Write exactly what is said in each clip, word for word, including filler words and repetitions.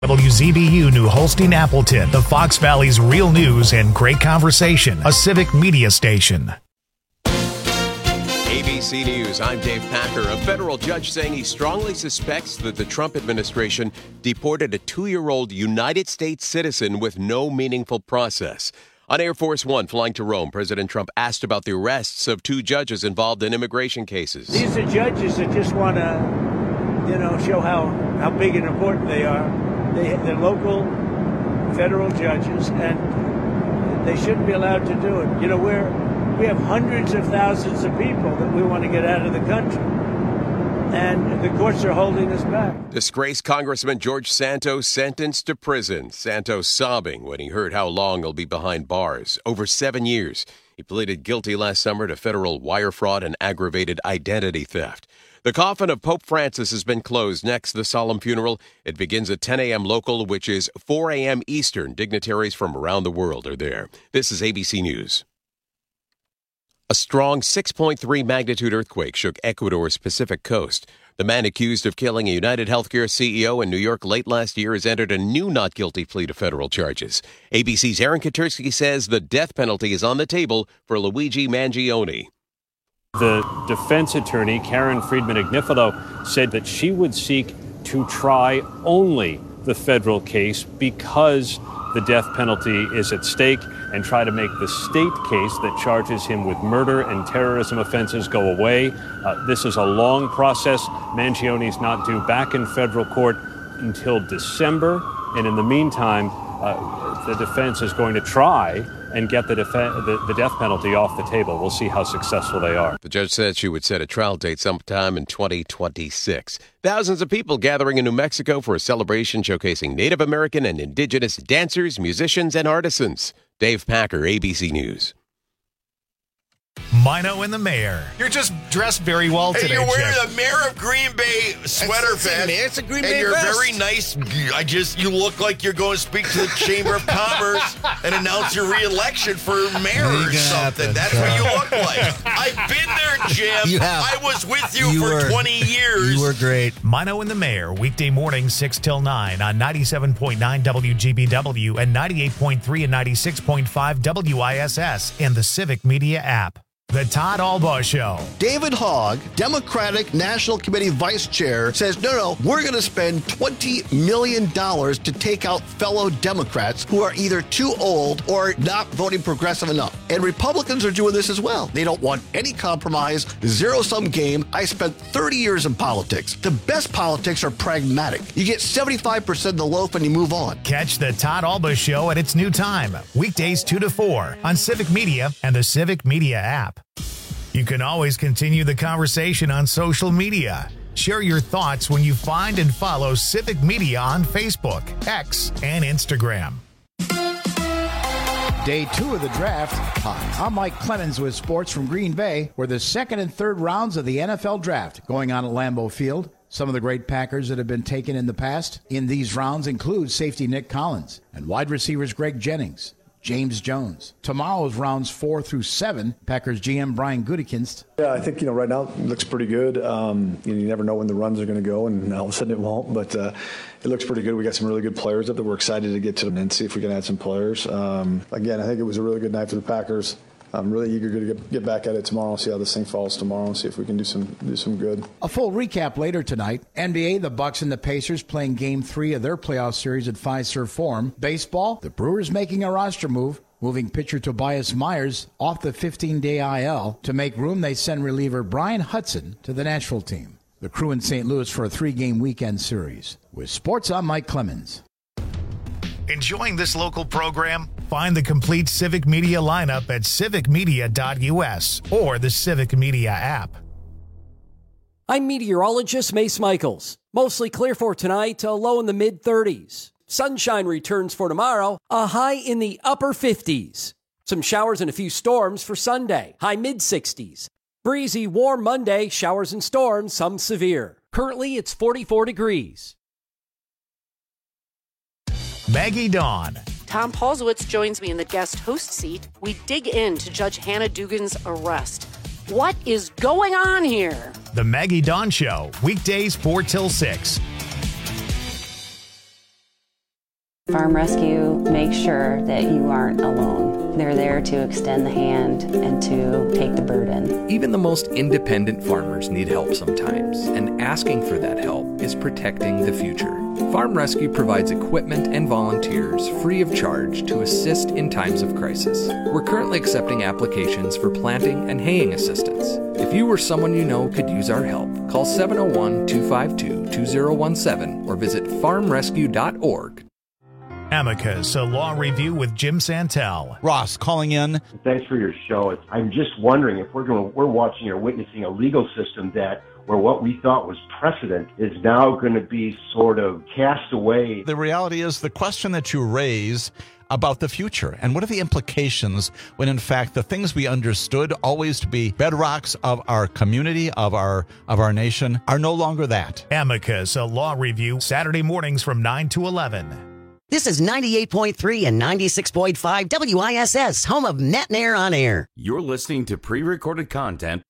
W Z B U New Holstein Appleton, the Fox Valley's real news and great conversation, a civic media station. A B C News, I'm Dave Packer. A federal judge saying he strongly suspects that the Trump administration deported a two-year-old United States citizen with no meaningful process. On Air Force One flying to Rome, President Trump asked about the arrests of two judges involved in immigration cases. These are judges that just want to, you know, show how, how big and important they are. They, they're local federal judges, and they shouldn't be allowed to do it. You know, we're, we have hundreds of thousands of people that we want to get out of the country, and the courts are holding us back. Disgraced Congressman George Santos sentenced to prison. Santos sobbing when he heard how long he'll be behind bars. Over seven years. He pleaded guilty last summer to federal wire fraud and aggravated identity theft. The coffin of Pope Francis has been closed. Next, the solemn funeral. It begins at ten a.m. local, which is four a.m. Eastern. Dignitaries from around the world are there. This is A B C News. A strong six point three magnitude earthquake shook Ecuador's Pacific coast. The man accused of killing a United Healthcare C E O in New York late last year has entered a new not guilty plea to federal charges. A B C's Aaron Katersky says the death penalty is on the table for Luigi Mangione. The defense attorney, Karen Friedman-Agnifilo, said that she would seek to try only the federal case because the death penalty is at stake, and try to make the state case that charges him with murder and terrorism offenses go away. Uh, this is a long process. Mangione's not due back in federal court until December, and in the meantime, uh, the defense is going to try and get the, def- the, the death penalty off the table. We'll see how successful they are. The judge said she would set a trial date sometime in twenty twenty-six. Thousands of people gathering in New Mexico for a celebration showcasing Native American and indigenous dancers, musicians, and artisans. Dave Packer, A B C News. Mino and the mayor. You're just dressed very well today, Hey, you're wearing Chip. the Mayor of Green Bay sweater It's a- vest. it's a Green and Bay you're vest. very nice. I just, you look like you're going to speak to the Chamber of Commerce and announce your re-election for mayor or Ain't gonna something. happen, That's so. what you look like. I've been there, Jim. You have. I was with you, You for were- twenty years. You were great. Mino and the mayor, weekday mornings six till nine on ninety-seven point nine W G B W and ninety-eight point three and ninety-six point five W I S S and the Civic Media app. The Todd Albaugh Show. David Hogg, Democratic National Committee Vice Chair, says, no, no, we're going to spend twenty million dollars to take out fellow Democrats who are either too old or not voting progressive enough. And Republicans are doing this as well. They don't want any compromise, zero-sum game. I spent thirty years in politics. The best politics are pragmatic. You get seventy-five percent of the loaf and you move on. Catch the Todd Albaugh Show at its new time, weekdays two to four on Civic Media and the Civic Media app. You can always continue the conversation on social media. Share your thoughts when you find and follow Civic Media on Facebook, X, and Instagram. Day two of the draft. Hi, I'm Mike Clemens with sports from Green Bay, where the second and third rounds of the N F L draft going on at Lambeau Field. Some of the great Packers that have been taken in the past in these rounds include safety Nick Collins and wide receivers Greg Jennings, James Jones. Tomorrow's rounds four through seven, Packers G M Brian Gutekunst. Yeah, I think, you know, right now it looks pretty good. Um, you know, you never know when the runs are going to go, and all of a sudden it won't, but uh, it looks pretty good. We got some really good players up that we're excited to get to them and see if we can add some players. Um, again, I think it was a really good night for the Packers. I'm really eager to get, get back at it tomorrow, see how this thing falls tomorrow, and see if we can do some do some good. A full recap later tonight. N B A, the Bucks and the Pacers playing Game three of their playoff series at Fiserv Forum. Baseball, the Brewers making a roster move, moving pitcher Tobias Myers off the fifteen-day I L. To make room, they send reliever Brian Hudson to the Nashville team. The Crew in Saint Louis for a three-game weekend series. With sports, I'm Mike Clemens. Enjoying this local program? Find the complete Civic Media lineup at civic media dot U S or the Civic Media app. I'm meteorologist Mace Michaels. Mostly clear for tonight, a low in the mid-thirties. Sunshine returns for tomorrow, a high in the upper fifties. Some showers and a few storms for Sunday, high mid-sixties. Breezy, warm Monday, showers and storms, some severe. Currently, it's forty-four degrees. Maggie Dawn. Tom Paulsowitz joins me in the guest host seat. We dig into Judge Hannah Dugan's arrest. What is going on here? The Maggie Dawn Show, weekdays four till six. Farm Rescue makes sure that you aren't alone. They're there to extend the hand and to take the burden. Even the most independent farmers need help sometimes, and asking for that help is protecting the future. Farm Rescue provides equipment and volunteers free of charge to assist in times of crisis. We're currently accepting applications for planting and haying assistance. If you or someone you know could use our help, call seven oh one, two five two, two oh one seven or visit farm rescue dot org. Amicus, a law review with Jim Santel. Ross calling in. Thanks for your show. I'm just wondering if we're going, we're watching or witnessing a legal system that where what we thought was precedent is now going to be sort of cast away. The reality is the question that you raise about the future and what are the implications when in fact the things we understood always to be bedrocks of our community, of our of our nation, are no longer that. Amicus, a law review, Saturday mornings from nine to eleven. This is ninety-eight point three and ninety-six point five W I S S, home of Matt and Air on Air. You're listening to pre-recorded content.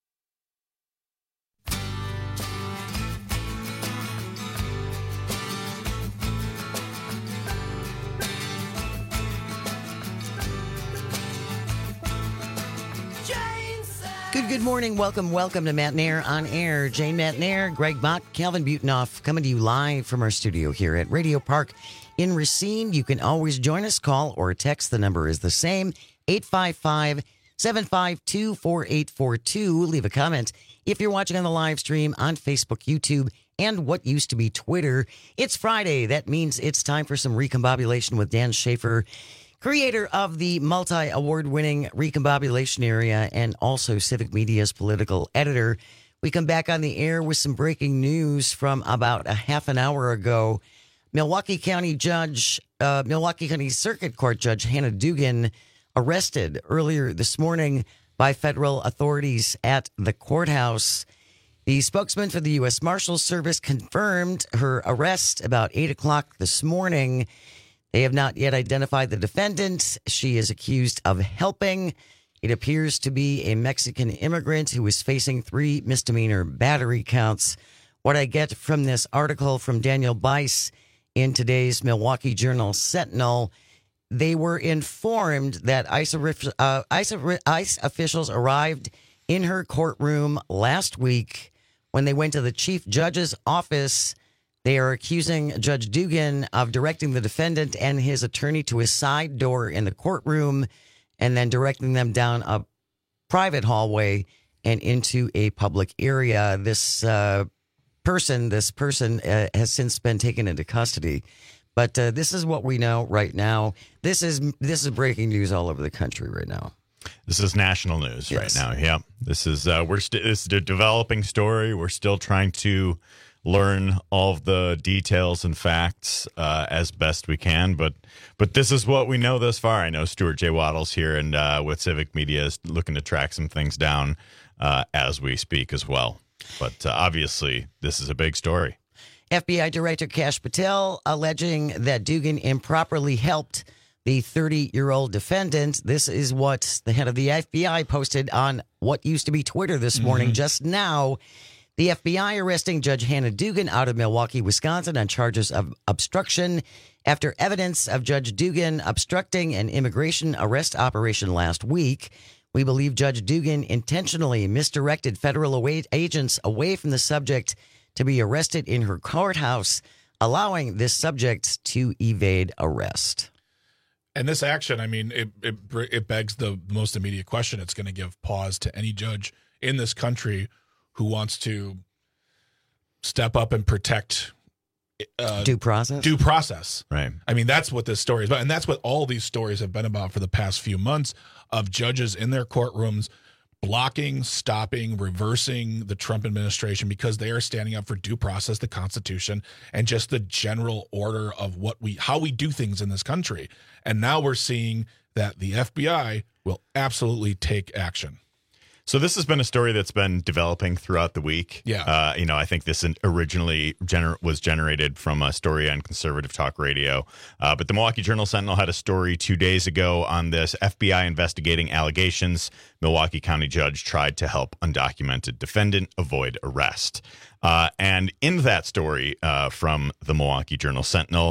Good, good morning. Welcome, welcome to Matt and Air on Air. Jane Matt and Air, Greg Bott, Calvin Butenoff, coming to you live from our studio here at Radio Park in Racine. You can always join us, call or text. The number is the same, eight five five, seven five two, four eight four two. Leave a comment if you're watching on the live stream on Facebook, YouTube, and what used to be Twitter. It's Friday. That means it's time for some recombobulation with Dan Schaefer, creator of the multi-award-winning Recombobulation Area and also Civic Media's political editor. We come back on the air with some breaking news from about a half an hour ago. Milwaukee County Judge, uh, Milwaukee County Circuit Court Judge Hannah Dugan arrested earlier this morning by federal authorities at the courthouse. The spokesman for the U S Marshals Service confirmed her arrest about eight o'clock this morning. They have not yet identified the defendant. She is accused of helping. It appears to be a Mexican immigrant who is facing three misdemeanor battery counts. What I get from this article from Daniel Bice in today's Milwaukee Journal Sentinel, they were informed that ICE, uh, ICE, ICE officials arrived in her courtroom last week. When they went to the chief judge's office, they are accusing Judge Dugan of directing the defendant and his attorney to a side door in the courtroom and then directing them down a private hallway and into a public area. This uh, person, this person uh, has since been taken into custody. But uh, this is what we know right now. This is this is breaking news all over the country right now. This is national news Yes. right now. Yeah, this is uh, we're st- this is a developing story. We're still trying to learn all of the details and facts uh, as best we can, but but this is what we know thus far. I know Stuart J. Waddles here and uh, with Civic Media is looking to track some things down uh, as we speak as well. But uh, obviously, this is a big story. F B I Director Kash Patel alleging that Dugan improperly helped the thirty-year-old defendant. This is what the head of the F B I posted on what used to be Twitter this morning. Mm-hmm. Just now, the F B I arresting Judge Hannah Dugan out of Milwaukee, Wisconsin on charges of obstruction after evidence of Judge Dugan obstructing an immigration arrest operation last week. We believe Judge Dugan intentionally misdirected federal agents away from the subject to be arrested in her courthouse, allowing this subject to evade arrest. And this action, I mean, it, it it begs the most immediate question. It's going to give pause to any judge in this country who wants to step up and protect uh, due process. Due process, right? I mean, that's what this story is about, and that's what all these stories have been about for the past few months of judges in their courtrooms blocking, stopping, reversing the Trump administration because they are standing up for due process, the Constitution, and just the general order of what we how we do things in this country. And now we're seeing that the F B I will absolutely take action. So this has been a story that's been developing throughout the week. Yeah. Uh, you know, I think this originally gener- was generated from a story on Conservative Talk Radio. Uh, but the Milwaukee Journal Sentinel had a story two days ago on this. F B I investigating allegations. Milwaukee County judge tried to help undocumented defendant avoid arrest. Uh, and in that story uh, from the Milwaukee Journal Sentinel,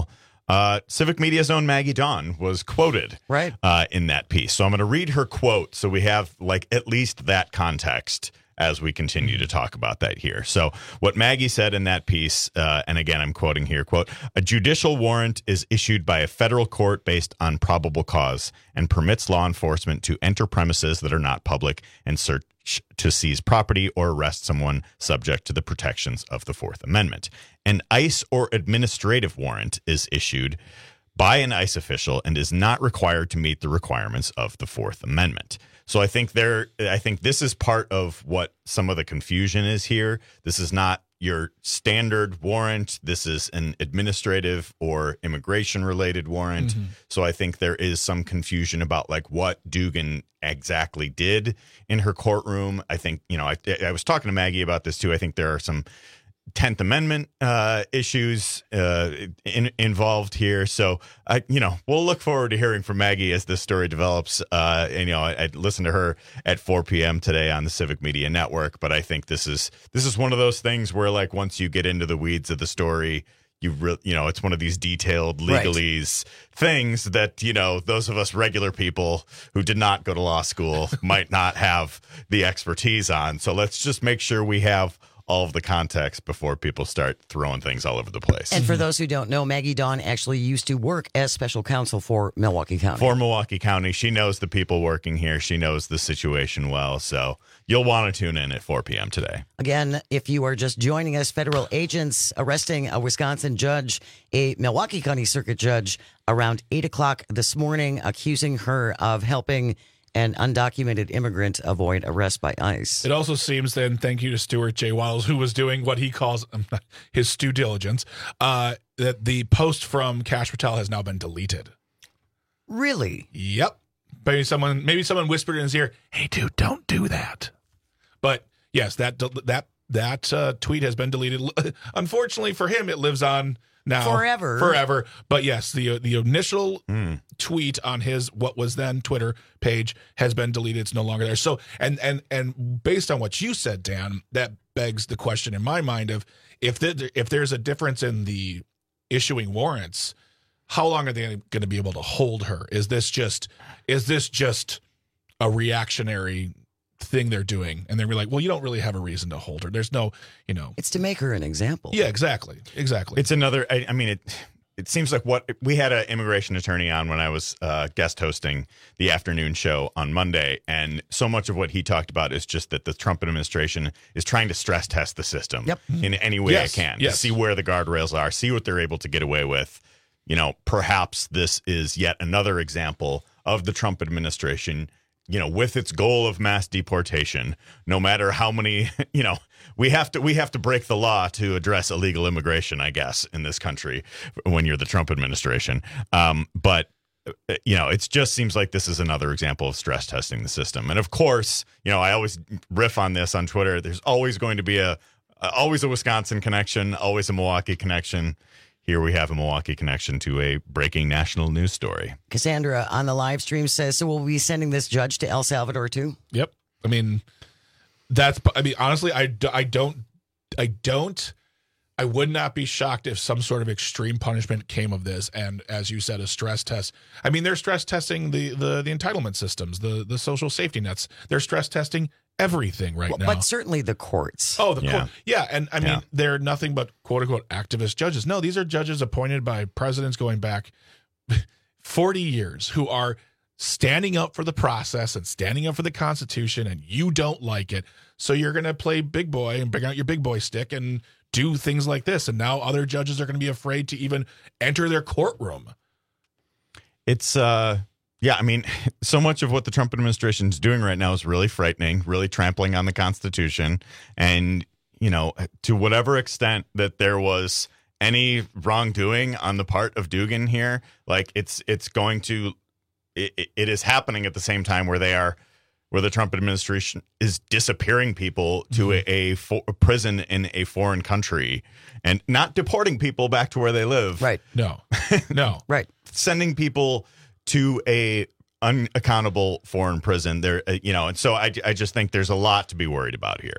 Uh, Civic Media's own Maggie Dawn was quoted right. uh, in that piece. So I'm going to read her quote so we have like at least that context as we continue to talk about that here. So what Maggie said in that piece, uh, and again, I'm quoting here, quote, "A judicial warrant is issued by a federal court based on probable cause and permits law enforcement to enter premises that are not public and search to seize property or arrest someone subject to the protections of the Fourth Amendment. An ICE or administrative warrant is issued by an ICE official and is not required to meet the requirements of the Fourth Amendment." So I think there, I think this is part of what some of the confusion is here. This is not your standard warrant. This is an administrative or immigration related warrant. Mm-hmm. So I think there is some confusion about like what Dugan exactly did in her courtroom. I think, you know, I, I was talking to Maggie about this too. I think there are some tenth Amendment uh, issues uh, in, involved here. So, I, you know, we'll look forward to hearing from Maggie as this story develops. Uh, and, you know, I, I listened to her at four p.m. today on the Civic Media Network. But I think this is this is one of those things where, like, once you get into the weeds of the story, you re- you know, it's one of these detailed legalese right. things that, you know, those of us regular people who did not go to law school might not have the expertise on. So let's just make sure we have all of the context before people start throwing things all over the place. And for those who don't know, Maggie Dawn actually used to work as special counsel for Milwaukee County. For Milwaukee County. She knows the people working here. She knows the situation well. So you'll want to tune in at four p.m. today. Again, if you are just joining us, federal agents arresting a Wisconsin judge, a Milwaukee County Circuit judge, around eight o'clock this morning, accusing her of helping an undocumented immigrant avoid arrest by ICE. It also seems then, thank you to Stuart J. Wiles, who was doing what he calls um, his due diligence, uh, that the post from Kash Patel has now been deleted. Really? Yep. Maybe someone, maybe someone whispered in his ear, "Hey, dude, don't do that." But yes, that that that uh, tweet has been deleted. Unfortunately for him, it lives on now forever. Forever. But yes, the the initial mm. tweet on his what was then Twitter page has been deleted. It's no longer there. So and and and based on what you said, Dan, that begs the question in my mind of if the, if there's a difference in the issuing warrants, how long are they going to be able to hold her? Is this just is this just a reactionary thing they're doing, and they're like, well, you don't really have a reason to hold her. There's no, you know, it's to make her an example. Yeah, exactly, exactly. It's another. I, I mean, it. It seems like what we had an immigration attorney on when I was uh, guest hosting the afternoon show on Monday, and so much of what he talked about is just that the Trump administration is trying to stress test the system yep. in any way yes, it can yes. to see where the guardrails are, see what they're able to get away with. You know, perhaps this is yet another example of the Trump administration, you know, with its goal of mass deportation, no matter how many, you know, we have to we have to break the law to address illegal immigration, I guess, in this country when you're the Trump administration. Um, but, you know, it just seems like this is another example of stress testing the system. And of course, you know, I always riff on this on Twitter. There's always going to be a uh, always a Wisconsin connection, always a Milwaukee connection. Here we have a Milwaukee connection to a breaking national news story. Cassandra on the live stream says, so we'll be sending this judge to El Salvador too? Yep. I mean, that's, I mean, honestly, I, I don't, I don't, I would not be shocked if some sort of extreme punishment came of this. And as you said, a stress test. I mean, they're stress testing the, the, the entitlement systems, the, the social safety nets. They're stress testing everything right well, now. But certainly the courts. Oh, the yeah. court. Yeah. And I mean, yeah. they're nothing but quote unquote activist judges. No, these are judges appointed by presidents going back forty years who are standing up for the process and standing up for the Constitution, and you don't like it. So you're going to play big boy and bring out your big boy stick and do things like this. And now other judges are going to be afraid to even enter their courtroom. It's, uh, yeah, I mean, so much of what the Trump administration is doing right now is really frightening, really trampling on the Constitution. And, you know, to whatever extent that there was any wrongdoing on the part of Dugan here, like it's it's going to it, it is happening at the same time where they are where the Trump administration is disappearing people to a, a, for, a prison in a foreign country and not deporting people back to where they live. Right. No, no. Right. Sending people to a unaccountable foreign prison there, uh, you know, and so I, I just think there's a lot to be worried about here.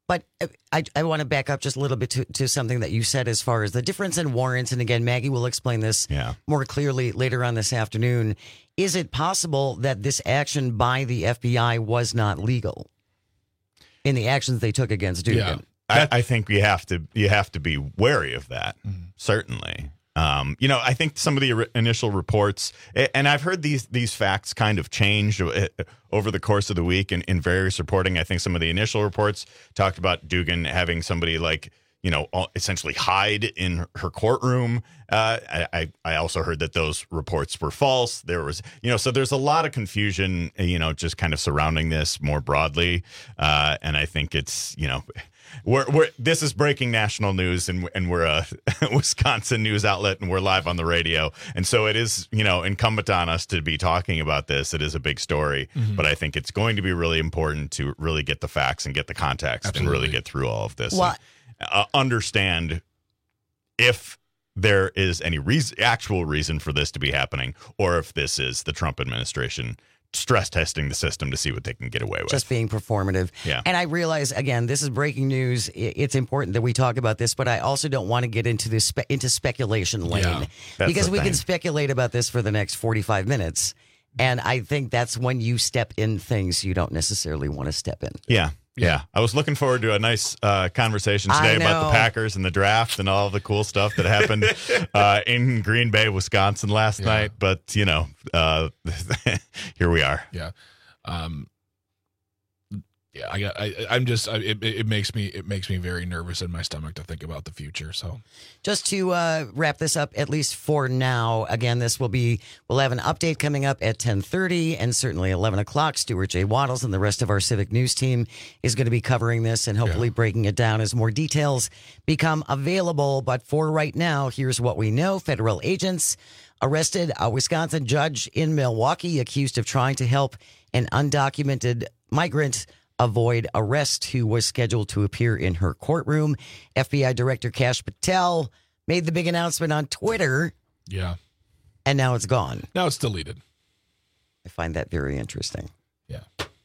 But I, I want to back up just a little bit to, to something that you said as far as the difference in warrants. And again, Maggie will explain this yeah. more clearly later on this afternoon. Is it possible that this action by the F B I was not legal in the actions they took against Dugan? Yeah. I, I think you have to you have to be wary of that. Mm-hmm. Certainly. Um, you know, I think some of the r- initial reports, and I've heard these these facts kind of change over the course of the week in, in various reporting. I think some of the initial reports talked about Dugan having somebody like, you know, essentially hide in her courtroom. Uh, I, I also heard that those reports were false. There was, you know, so there's a lot of confusion, you know, just kind of surrounding this more broadly. Uh, and I think it's, you know, We're, we're this is breaking national news, and and we're a Wisconsin news outlet, and we're live on the radio, and so it is, you know, incumbent on us to be talking about this. It is a big story, mm-hmm. but I think it's going to be really important to really get the facts and get the context Absolutely. and really get through all of this. Well, and, uh, understand if there is any reason, actual reason for this to be happening, or if this is the Trump administration stress testing the system to see what they can get away with. Just being performative. Yeah. And I realize, again, this is breaking news. It's important that we talk about this, but I also don't want to get into this spe- into speculation lane Yeah, that's because the we thing. can speculate about this for the next forty-five minutes. And I think that's when you step in things you don't necessarily want to step in. Yeah. Yeah. I was looking forward to a nice uh, conversation I today about know. the Packers and the draft and all the cool stuff that happened uh, in Green Bay, Wisconsin last Yeah. night. But, you know, uh, here we are. Yeah. Um, yeah, I got. I, I'm just. I, it, it makes me. It makes me very nervous in my stomach to think about the future. So, Just to uh, wrap this up, at least for now, again, this will be, we'll have an update coming up at ten thirty and certainly eleven o'clock. Stuart J. Waddles and the rest of our Civic News team is going to be covering this and hopefully breaking it down as more details become available. But for right now, here's what we know. Federal agents arrested a Wisconsin judge in Milwaukee accused of trying to help an undocumented migrant avoid arrest who was scheduled to appear in her courtroom. F B I Director Kash Patel made the big announcement on Twitter, yeah. and now it's gone. Now it's deleted. I find that very interesting. Yeah.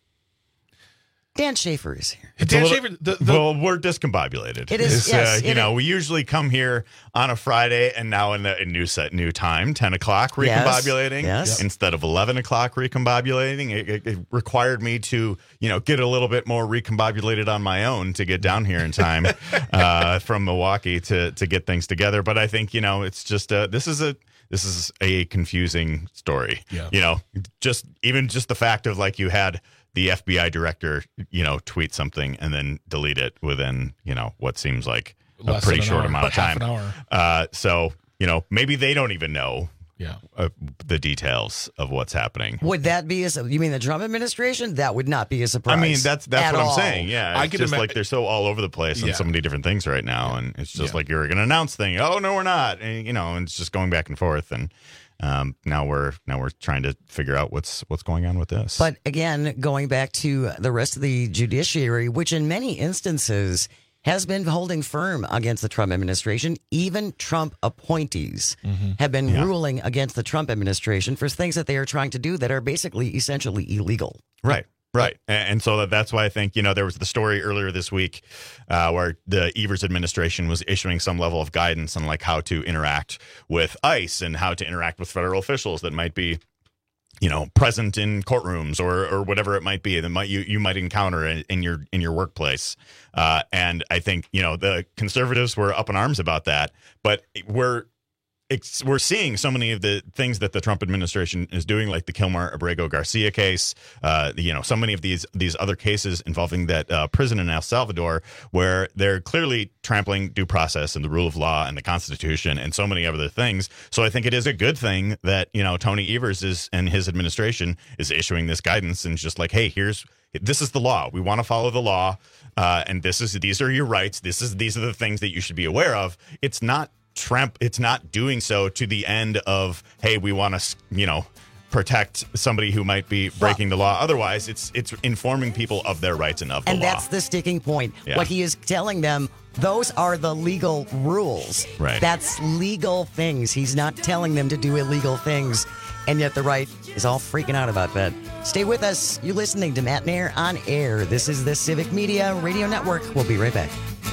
Dan Schaefer is here. It's Dan a little- Schaefer, the- the- well, we're discombobulated. It is, It's, yes, uh, you it know, is. we usually come here on a Friday and now in the in new set, new time, ten o'clock Yes, recombobulating yes. instead of eleven o'clock recombobulating. It, it, it required me to, you know, get a little bit more recombobulated on my own to get down here in time uh, from Milwaukee to to get things together. But I think, you know, it's just uh, this is a. This is a confusing story. Yeah. You know, just even just the fact of like you had the F B I director, you know, tweet something and then delete it within, you know, what seems like a Less pretty than an short hour, amount of half time. an hour. Uh, so, you know, maybe they don't even know Yeah. uh, the details of what's happening. Would that be a, you mean the Trump administration? That would not be a surprise. I mean, that's that's at what I'm all. saying. Yeah, I it's can just ima- like they're so all over the place on Yeah. so many different things right now, and it's just Yeah. like you're going to announce thing. Oh no, we're not. And, you know, and it's just going back and forth, and um, now we're now we're trying to figure out what's what's going on with this. But again, going back to the rest of the judiciary, which in many instances has been holding firm against the Trump administration, even Trump appointees Mm-hmm. have been Yeah. ruling against the Trump administration for things that they are trying to do that are basically essentially illegal. Right. Right. And, and so that, that's why I think, you know, there was the story earlier this week uh, where the Evers administration was issuing some level of guidance on like how to interact with ICE and how to interact with federal officials that might be, you know, present in courtrooms or or whatever it might be that might you, you might encounter in, in your in your workplace. Uh, and I think, you know, the conservatives were up in arms about that, but we're It's, we're seeing so many of the things that the Trump administration is doing, like the Kilmar Abrego Garcia case, uh, you know, so many of these these other cases involving that uh, prison in El Salvador, where they're clearly trampling due process and the rule of law and the Constitution and so many other things. So I think it is a good thing that, you know, Tony Evers is and his administration is issuing this guidance and just like, hey, here's this is the law. We want to follow the law, uh, and this is these are your rights. This is these are the things that you should be aware of. It's not. Trump, it's not doing so to the end of, hey, we want to, you know, protect somebody who might be breaking the law. Otherwise, it's it's informing people of their rights and of the And law. that's the sticking point. Yeah. What he is telling them, those are the legal rules. Right. That's legal things. He's not telling them to do illegal things. and yet the right is all freaking out about that. Stay with us. You're listening to Matt Nair on Air. This is the Civic Media Radio Network. We'll be right back.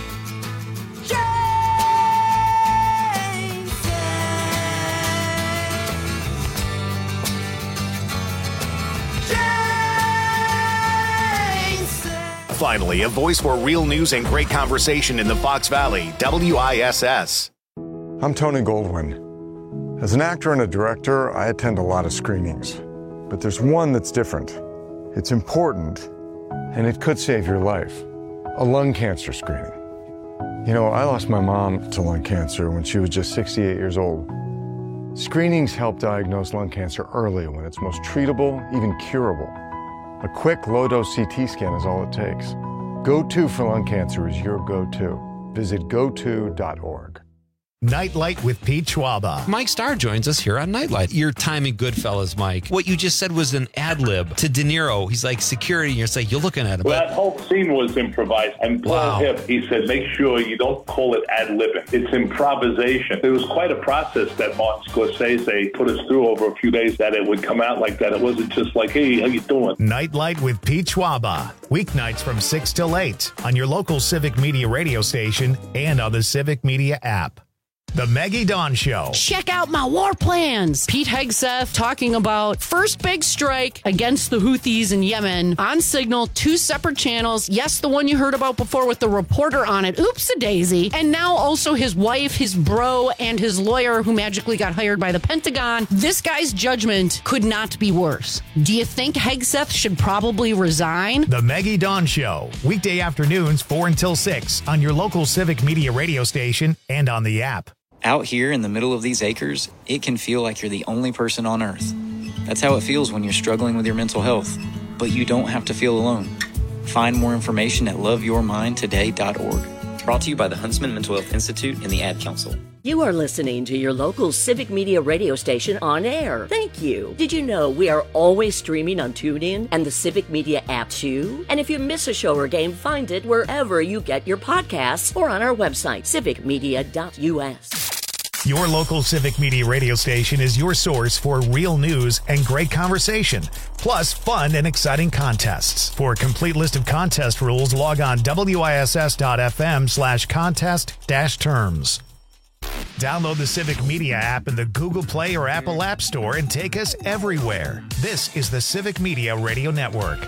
Finally, a voice for real news and great conversation in the Fox Valley, W I S S. I'm Tony Goldwyn. As an actor and a director, I attend a lot of screenings. But there's one that's different. It's important, and it could save your life. A lung cancer screening. You know, I lost my mom to lung cancer when she was just sixty-eight years old. Screenings help diagnose lung cancer early when it's most treatable, even curable. A quick, low-dose C T scan is all it takes. Go To for lung cancer is your go-to. Visit go to dot org. Nightlight with Pete Schwaba. Mike Starr joins us here on Nightlight. Your timing, Goodfellas, Mike. What you just said was an ad lib to De Niro. He's like security, and you're like, you're looking at him. Well, that whole scene was improvised. And Paul Wow. Hipp, he said, make sure you don't call it ad libbing. It's improvisation. It was quite a process that Martin Scorsese put us through over a few days that it would come out like that. It wasn't just like, hey, how you doing? Nightlight with Pete Schwaba. Weeknights from six till eight on your local Civic Media radio station and on the Civic Media app. The Maggie Dawn Show. Check out my war plans. Pete Hegseth talking about first big strike against the Houthis in Yemen on Signal, two separate channels. Yes, the one you heard about before with the reporter on it. Oops-a-daisy. And now also his wife, his bro, and his lawyer who magically got hired by the Pentagon. This guy's judgment could not be worse. Do you think Hegseth should probably resign? The Maggie Dawn Show. Weekday afternoons, four until six on your local Civic Media radio station and on the app. Out here in the middle of these acres, it can feel like you're the only person on Earth. That's how it feels when you're struggling with your mental health. But you don't have to feel alone. Find more information at love your mind today dot org. Brought to you by the Huntsman Mental Health Institute and the Ad Council. You are listening to your local Civic Media radio station on air. Thank you. Did you know we are always streaming on TuneIn and the Civic Media app too? And if you miss a show or game, find it wherever you get your podcasts or on our website, civic media dot U S. Your local Civic Media radio station is your source for real news and great conversation, plus fun and exciting contests. For a complete list of contest rules, log on W I S S dot F M slash contest dash terms. Download the Civic Media app in the Google Play or Apple App Store and take us everywhere. This is the Civic Media Radio Network.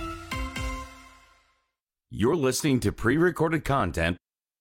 You're listening to pre-recorded content.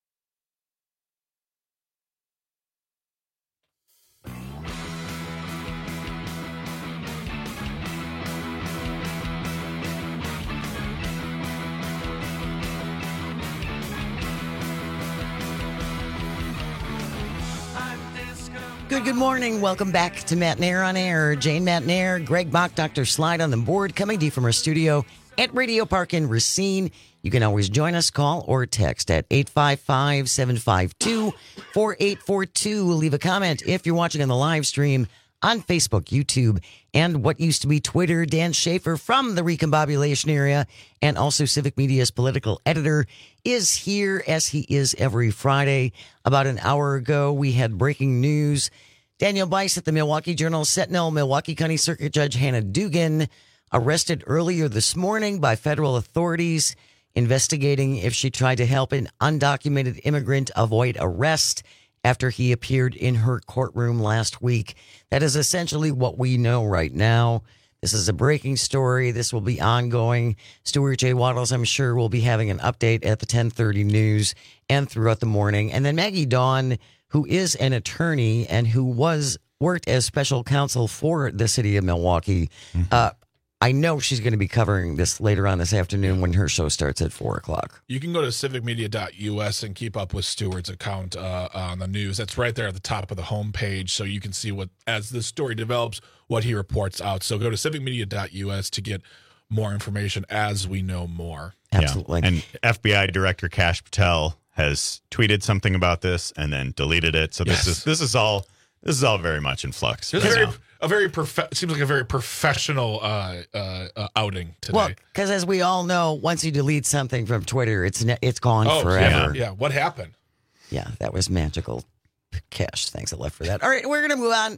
Good, good morning. Welcome back to Matt Nair on Air. Jane Matt Nair, Greg Bach, Doctor Slide on the board, coming to you from our studio at Radio Park in Racine. You can always join us, call or text at eight five five, seven five two, four eight four two. Leave a comment if you're watching on the live stream on Facebook, YouTube, and what used to be Twitter. Dan Schaefer from the Recombobulation area and also Civic Media's political editor is here, as he is every Friday. About an hour ago, we had breaking news. Daniel Bice at the Milwaukee Journal-Sentinel, Milwaukee County Circuit Judge Hannah Dugan, arrested earlier this morning by federal authorities investigating if she tried to help an undocumented immigrant avoid arrest after he appeared in her courtroom last week. That is essentially what we know right now. This is a breaking story. This will be ongoing. Stuart J. Waddles, I'm sure, will be having an update at the ten thirty news and throughout the morning. And then Maggie Dawn, who is an attorney and who was worked as special counsel for the city of Milwaukee. Mm-hmm. Uh, I know she's going to be covering this later on this afternoon when her show starts at four o'clock. You can go to civic media dot U S and keep up with Stuart's account uh, on the news. That's right there at the top of the homepage, so you can see what, as the story develops, what he reports out. So go to civic media dot U S to get more information as we know more. Absolutely. Yeah. And F B I Director Kash Patel has tweeted something about this and then deleted it. So Yes. this is this is all this is all very much in flux. It's very, a very prof- seems like a very professional uh, uh, uh, outing today. Well, because as we all know, once you delete something from Twitter, it's ne- it's gone oh, forever. Yeah, yeah. What happened? Yeah, that was magical. Cash, thanks a lot for that. All right, we're going to move on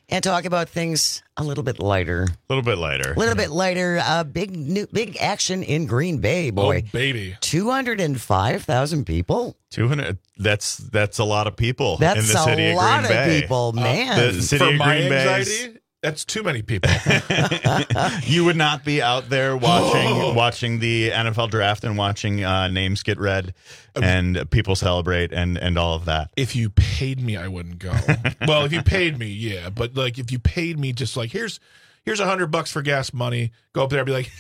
And talk about things a little bit lighter. A little bit lighter. A little bit lighter. Uh, big new, big action in Green Bay, boy. Oh, baby. two hundred five thousand people. two hundred That's that's a lot lot of people that's in the city a lot of Green of Bay. people, man. Uh, the city For of my Green Bay. anxiety, that's too many people. You would not be out there watching watching the N F L draft and watching uh, names get read and people celebrate and, and all of that. If you paid me, I wouldn't go. Well, if you paid me, yeah. But like, if you paid me, just like here's here's a hundred bucks for gas money. Go up there and be like,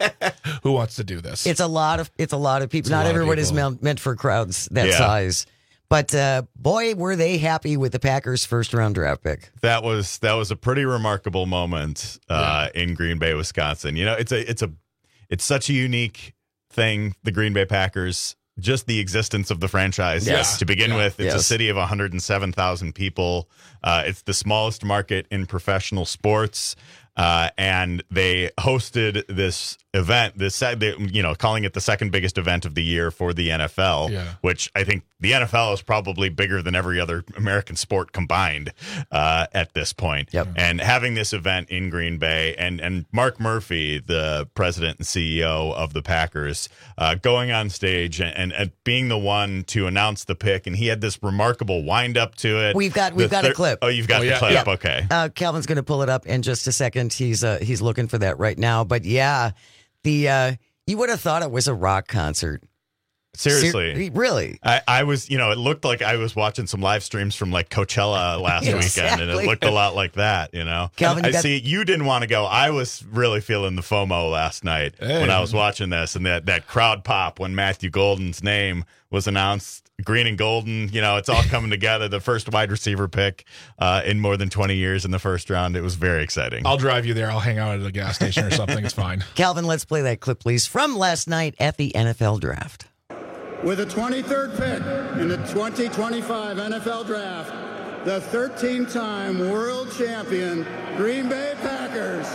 who wants to do this? It's a lot of it's a lot of people. It's a Not lot of everyone is people. meant meant for crowds that Yeah. size. But uh, boy, were they happy with the Packers' first round draft pick. That was that was a pretty remarkable moment uh, in Green Bay, Wisconsin. You know, it's a it's a it's such a unique thing. The Green Bay Packers, just the existence of the franchise. Yes. To begin Yeah. with, it's a Yes. city of one hundred seven thousand people. Uh, it's the smallest market in professional sports. Uh, and they hosted this event, this they, you know, calling it the second biggest event of the year for the N F L, Yeah. which I think the N F L is probably bigger than every other American sport combined uh, at this point. Yep. And having this event in Green Bay, and and Mark Murphy, the president and C E O of the Packers, uh, going on stage and, and, and being the one to announce the pick, and he had this remarkable wind up to it. We've got we've The got a thir- clip. Oh, you've got Oh, the yeah. clip. Yeah. Okay. Uh, Calvin's going to pull it up in just a second. He's uh, he's looking for that right now. But yeah, the uh, you would have thought it was a rock concert. Seriously. Ser- really? I, I was, you know, it looked like I was watching some live streams from like Coachella last weekend, and it Exactly. looked a lot like that, you know. Calvin, you I got- see you didn't want to go. I was really feeling the FOMO last night Hey. when I was watching this, and that, that crowd pop when Matthew Golden's name was announced. Green and golden, you know, it's all coming together. The first wide receiver pick uh, in more than twenty years in the first round. It was very exciting. I'll drive you there. I'll hang out at a gas station or something. It's fine. Calvin, let's play that clip, please, from last night at the N F L draft. With the twenty-third pick in the twenty twenty-five N F L Draft, the thirteen-time world champion Green Bay Packers,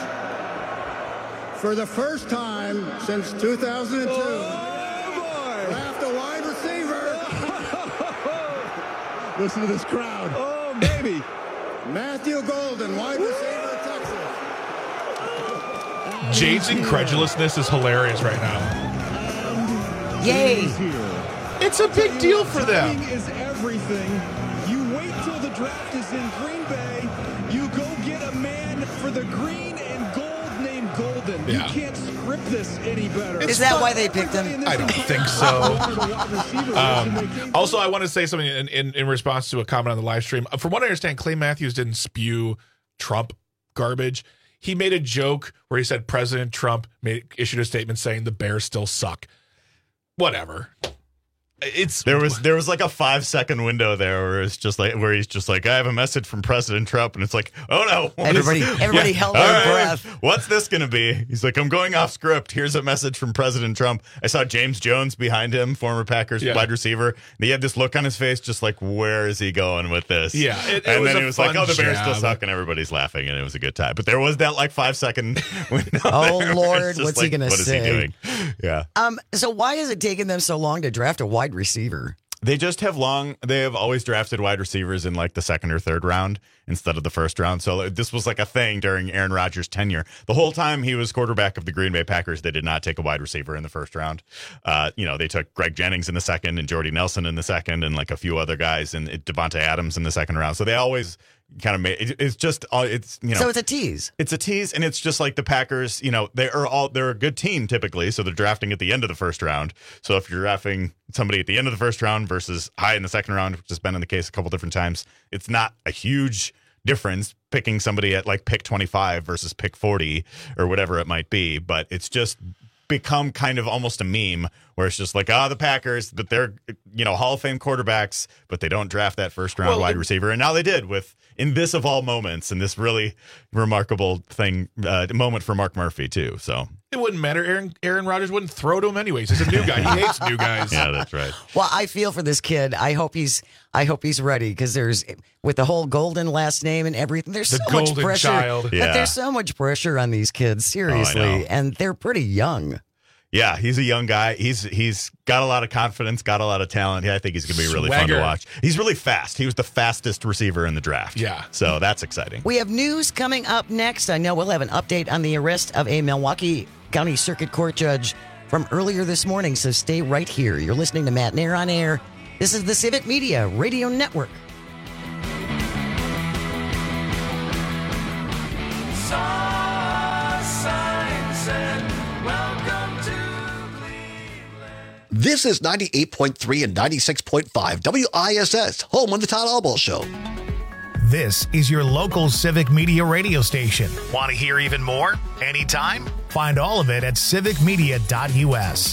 for the first time since two thousand two, Oh, draft a wide receiver. Listen to this crowd. Oh, baby. Matthew Golden, wide receiver, Texas. Jade's incredulousness is hilarious right now. Yay! It's a big deal for them. Timing is everything. You wait till the draft is in Green Bay. You go get a man for the green and gold named Golden. Yeah. You can't script this any better. Is that why they picked him? I don't think so. Um, also, I want to say something in, in, in response to a comment on the live stream. From what I understand, Clay Matthews didn't spew Trump garbage. He made a joke where he said President Trump made, issued a statement saying the Bears still suck. Whatever. It's There was there was like a five second window there where it's just like where he's just like, I have a message from President Trump, and it's like, oh no, what is- Everybody- everybody held their all right, breath. What's this gonna be? He's like, I'm going off script. Here's a message from President Trump. I saw James Jones behind him, former Packers Yeah. wide receiver. And he had this look on his face, just like, where is he going with this? Yeah, it- it and was then a he was like, fun oh, the Bears still jab. suck, and everybody's laughing, and it was a good time. But there was that like five second window. Oh, there where Lord, it's just what's he like, gonna what is say? he doing? Yeah. Um. So why is it taking them so long to draft a wide receiver? They just have long, they have always drafted wide receivers in like the second or third round instead of the first round. So this was like a thing during Aaron Rodgers' tenure. The whole time he was quarterback of the Green Bay Packers, they did not take a wide receiver in the first round. Uh, you know, they took Greg Jennings in the second and Jordy Nelson in the second and like a few other guys and Devontae Adams in the second round. So they always kind of made it, it's just, uh, it's, you know. So it's a tease. It's a tease, and it's just like the Packers, you know, they are all, they're a good team typically, so they're drafting at the end of the first round. So if you're drafting somebody at the end of the first round versus high in the second round, which has been in the case a couple different times, it's not a huge difference picking somebody at like pick twenty-five versus pick forty or whatever it might be, but it's just become kind of almost a meme where it's just like, ah, oh, the Packers, but they're, you know, Hall of Fame quarterbacks, but they don't draft that first round Well, wide it- receiver. And now they did with, in this of all moments, and this really remarkable thing, uh, moment for Mark Murphy too. So It wouldn't matter. Aaron Aaron Rodgers wouldn't throw to him anyways. He's a new guy. He hates new guys. yeah, that's right. Well, I feel for this kid. I hope he's I hope he's ready because there's with the whole Golden last name and everything. There's The so much golden pressure. child. But Yeah. there's so much pressure on these kids, seriously, know. and they're pretty young. Yeah, he's a young guy. He's he's got a lot of confidence, got a lot of talent. Yeah, I think he's going to be really Swagger. fun to watch. He's really fast. He was the fastest receiver in the draft. Yeah. So that's exciting. We have news coming up next. I know we'll have an update on the arrest of a Milwaukee County Circuit Court judge from earlier this morning, so stay right here. You're listening to Matt Nair on Air. This is the Civic Media Radio Network. This is ninety-eight point three and ninety-six point five W I S S, home of the Todd Albaugh Show. This is your local Civic Media radio station. Want to hear even more? Anytime? Find all of it at civic media dot U S.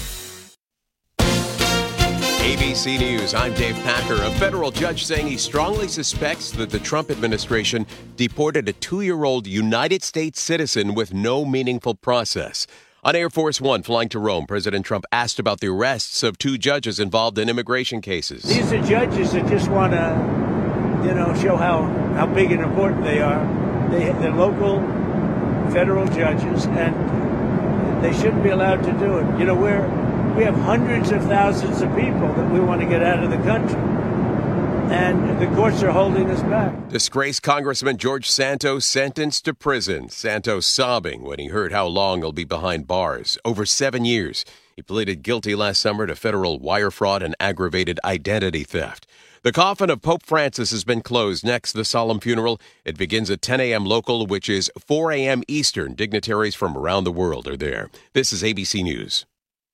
A B C News, I'm Dave Packer. A federal judge saying he strongly suspects that the Trump administration deported a two-year-old United States citizen with no meaningful process. On Air Force One flying to Rome, President Trump asked about the arrests of two judges involved in immigration cases. These are judges that just want to, you know, show how, how big and important they are. They, they're local federal judges, and they shouldn't be allowed to do it. You know, we're, we have hundreds of thousands of people that we want to get out of the country, and the courts are holding us back. Disgraced Congressman George Santos sentenced to prison. Santos sobbing when he heard how long he'll be behind bars. Over seven years. He pleaded guilty last summer to federal wire fraud and aggravated identity theft. The coffin of Pope Francis has been closed. Next, the solemn funeral. It begins at ten a.m. local, which is four a.m. Eastern. Dignitaries from around the world are there. This is A B C News.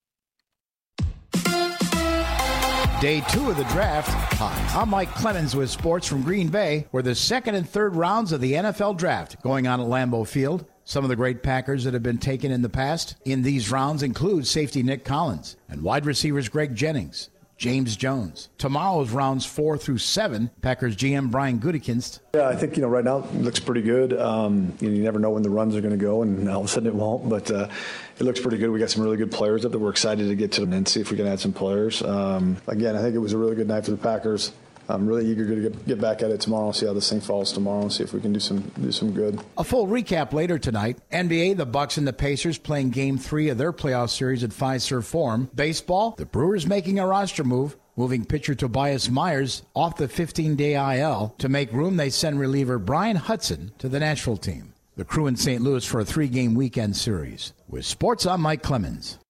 Day two of the draft. Hi, I'm Mike Clemens with sports from Green Bay, where the second and third rounds of the N F L draft going on at Lambeau Field. Some of the great Packers that have been taken in the past in these rounds include safety Nick Collins and wide receivers Greg Jennings, James Jones. Tomorrow's rounds four through seven, Packers G M Brian Gutekunst. Yeah, I think, you know, right now it looks pretty good. Um, you know, you never know when the runs are going to go, and all of a sudden it won't, but uh, it looks pretty good. We got some really good players up that we're excited to get to them and see if we can add some players. Um, again, I think it was a really good night for the Packers. I'm really eager to get, get back at it tomorrow and see how this thing falls tomorrow and see if we can do some do some good. A full recap later tonight. N B A, the Bucks and the Pacers playing game three of their playoff series at Fiserv Forum. Baseball, the Brewers making a roster move, moving pitcher Tobias Myers off the fifteen-day I L. To make room, they send reliever Brian Hudson to the Nashville team. The Crew in Saint Louis for a three-game weekend series. With sports, I'm Mike Clemens.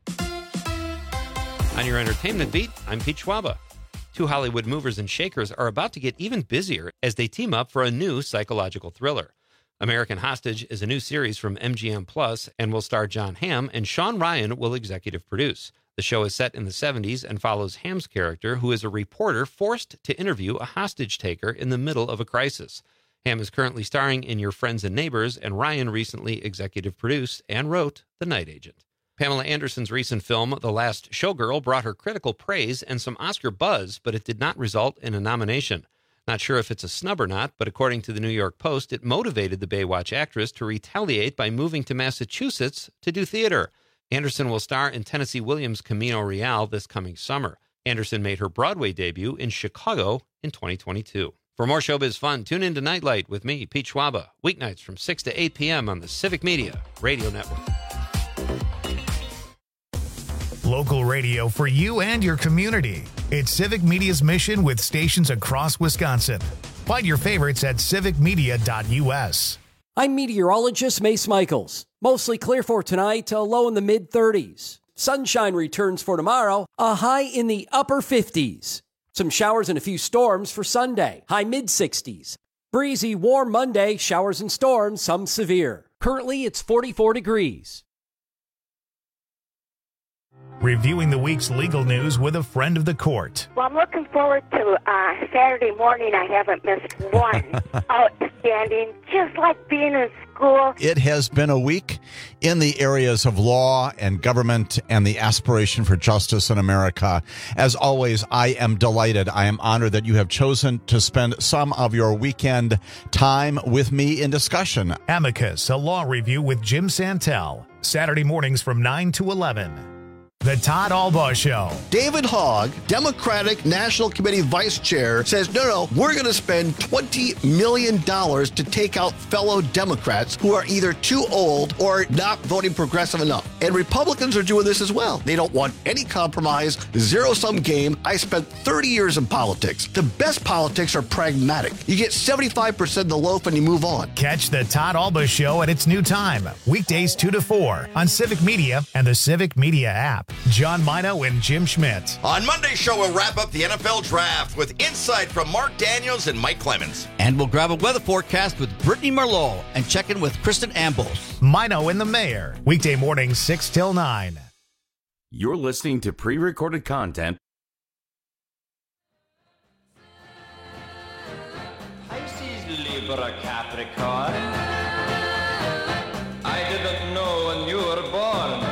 On your entertainment beat, I'm Pete Schwaba. Two Hollywood movers and shakers are about to get even busier as they team up for a new psychological thriller. American Hostage is a new series from M G M Plus and will star John Hamm, and Sean Ryan will executive produce. The show is set in the seventies and follows Hamm's character, who is a reporter forced to interview a hostage taker in the middle of a crisis. Hamm is currently starring in Your Friends and Neighbors, and Ryan recently executive produced and wrote The Night Agent. Pamela Anderson's recent film, The Last Showgirl, brought her critical praise and some Oscar buzz, but it did not result in a nomination. Not sure if it's a snub or not, but according to the New York Post, it motivated the Baywatch actress to retaliate by moving to Massachusetts to do theater. Anderson will star in Tennessee Williams' Camino Real this coming summer. Anderson made her Broadway debut in Chicago in twenty twenty-two. For more showbiz fun, tune in to Nightlight with me, Pete Schwaba, weeknights from six to eight p.m. on the Civic Media Radio Network. Local radio for you and your community. It's Civic Media's mission with stations across Wisconsin. Find your favorites at civic media dot U S. I'm meteorologist Mace Michaels. Mostly clear for tonight, a low in the mid thirties. Sunshine returns for tomorrow, a high in the upper fifties. Some showers and a few storms for Sunday, high mid sixties. Breezy, warm Monday, showers and storms, some severe. Currently, it's forty-four degrees. Reviewing the week's legal news with a friend of the court. Well, I'm looking forward to uh, Saturday morning. I haven't missed one. Outstanding, just like being in school. It has been a week in the areas of law and government and the aspiration for justice in America. As always, I am delighted. I am honored that you have chosen to spend some of your weekend time with me in discussion. Amicus, a law review with Jim Santel. Saturday mornings from nine to eleven. The Todd Albaugh Show. David Hogg, Democratic National Committee Vice Chair, says, no, no, we're going to spend twenty million dollars to take out fellow Democrats who are either too old or not voting progressive enough. And Republicans are doing this as well. They don't want any compromise, zero-sum game. I spent thirty years in politics. The best politics are pragmatic. You get seventy-five percent of the loaf and you move on. Catch the Todd Albaugh Show at its new time, weekdays two to four on Civic Media and the Civic Media app. John Mino and Jim Schmidt. On Monday's show, we'll wrap up the N F L Draft with insight from Mark Daniels and Mike Clemens. And we'll grab a weather forecast with Brittany Merlot and check in with Kristen Ambles. Mino and the Mayor, weekday mornings six till nine. You're listening to pre-recorded content. Pisces, Libra, Capricorn. I didn't know when you were born.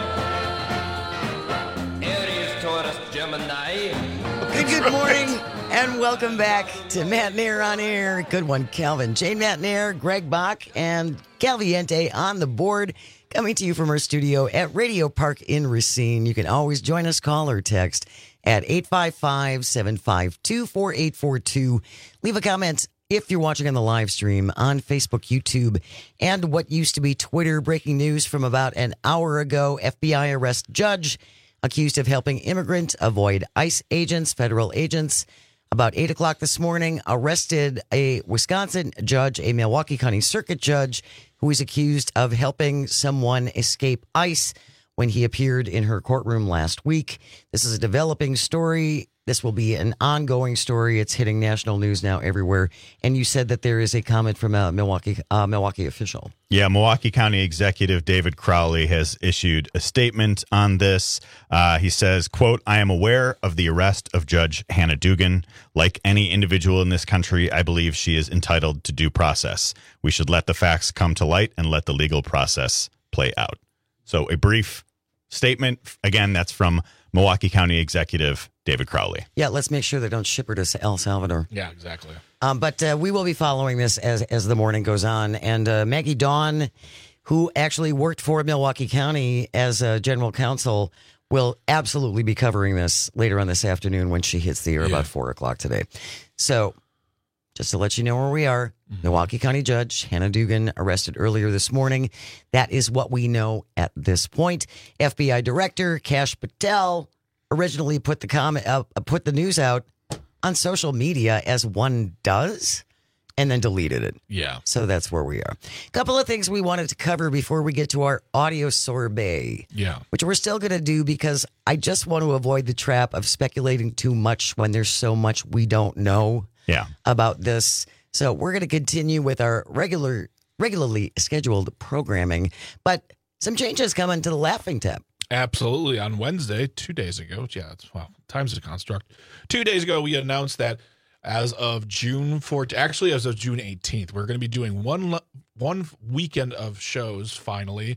Gemini. Good, good morning and welcome back to Matt Nair on Air. Good one, Calvin. Jane Matt Nair, Greg Bach, and Calviente on the board. Coming to you from our studio at Radio Park in Racine. You can always join us, call or text at eight five five, seven five two, four eight four two. Leave a comment if you're watching on the live stream on Facebook, YouTube, and what used to be Twitter. Breaking news from about an hour ago. F B I arrest judge accused of helping immigrant avoid ICE agents, federal agents. About eight o'clock this morning, arrested a Wisconsin judge, a Milwaukee County Circuit judge, who is accused of helping someone escape ICE when he appeared in her courtroom last week. This is a developing story. This will be an ongoing story. It's hitting national news now everywhere. And you said that there is a comment from a Milwaukee uh, Milwaukee official. Yeah, Milwaukee County Executive David Crowley has issued a statement on this. Uh, he says, quote, I am aware of the arrest of Judge Hannah Dugan. Like any individual in this country, I believe she is entitled to due process. We should let the facts come to light and let the legal process play out. So a brief statement. Again, that's from Milwaukee County Executive David Crowley. Yeah, let's make sure they don't ship her to El Salvador. Yeah, exactly. Um, but uh, we will be following this as as the morning goes on. And uh, Maggie Dawn, who actually worked for Milwaukee County as a general counsel, will absolutely be covering this later on this afternoon when she hits the air yeah. about four o'clock today. So just to let you know where we are, mm-hmm. Milwaukee County Judge Hannah Dugan arrested earlier this morning. That is what we know at this point. F B I Director Kash Patel originally put the comment, uh, put the news out on social media as one does, and then deleted it. Yeah. So that's where we are. A couple of things we wanted to cover before we get to our audio sorbet. Yeah. Which we're still going to do because I just want to avoid the trap of speculating too much when there's so much we don't know yeah. about this. So we're going to continue with our regular, regularly scheduled programming, but some changes coming to the Laughing Tap. Absolutely. On Wednesday, two days ago, yeah, it's, well, time's a construct. Two days ago, we announced that as of June fourteenth, actually as of June eighteenth, we're going to be doing one one weekend of shows finally,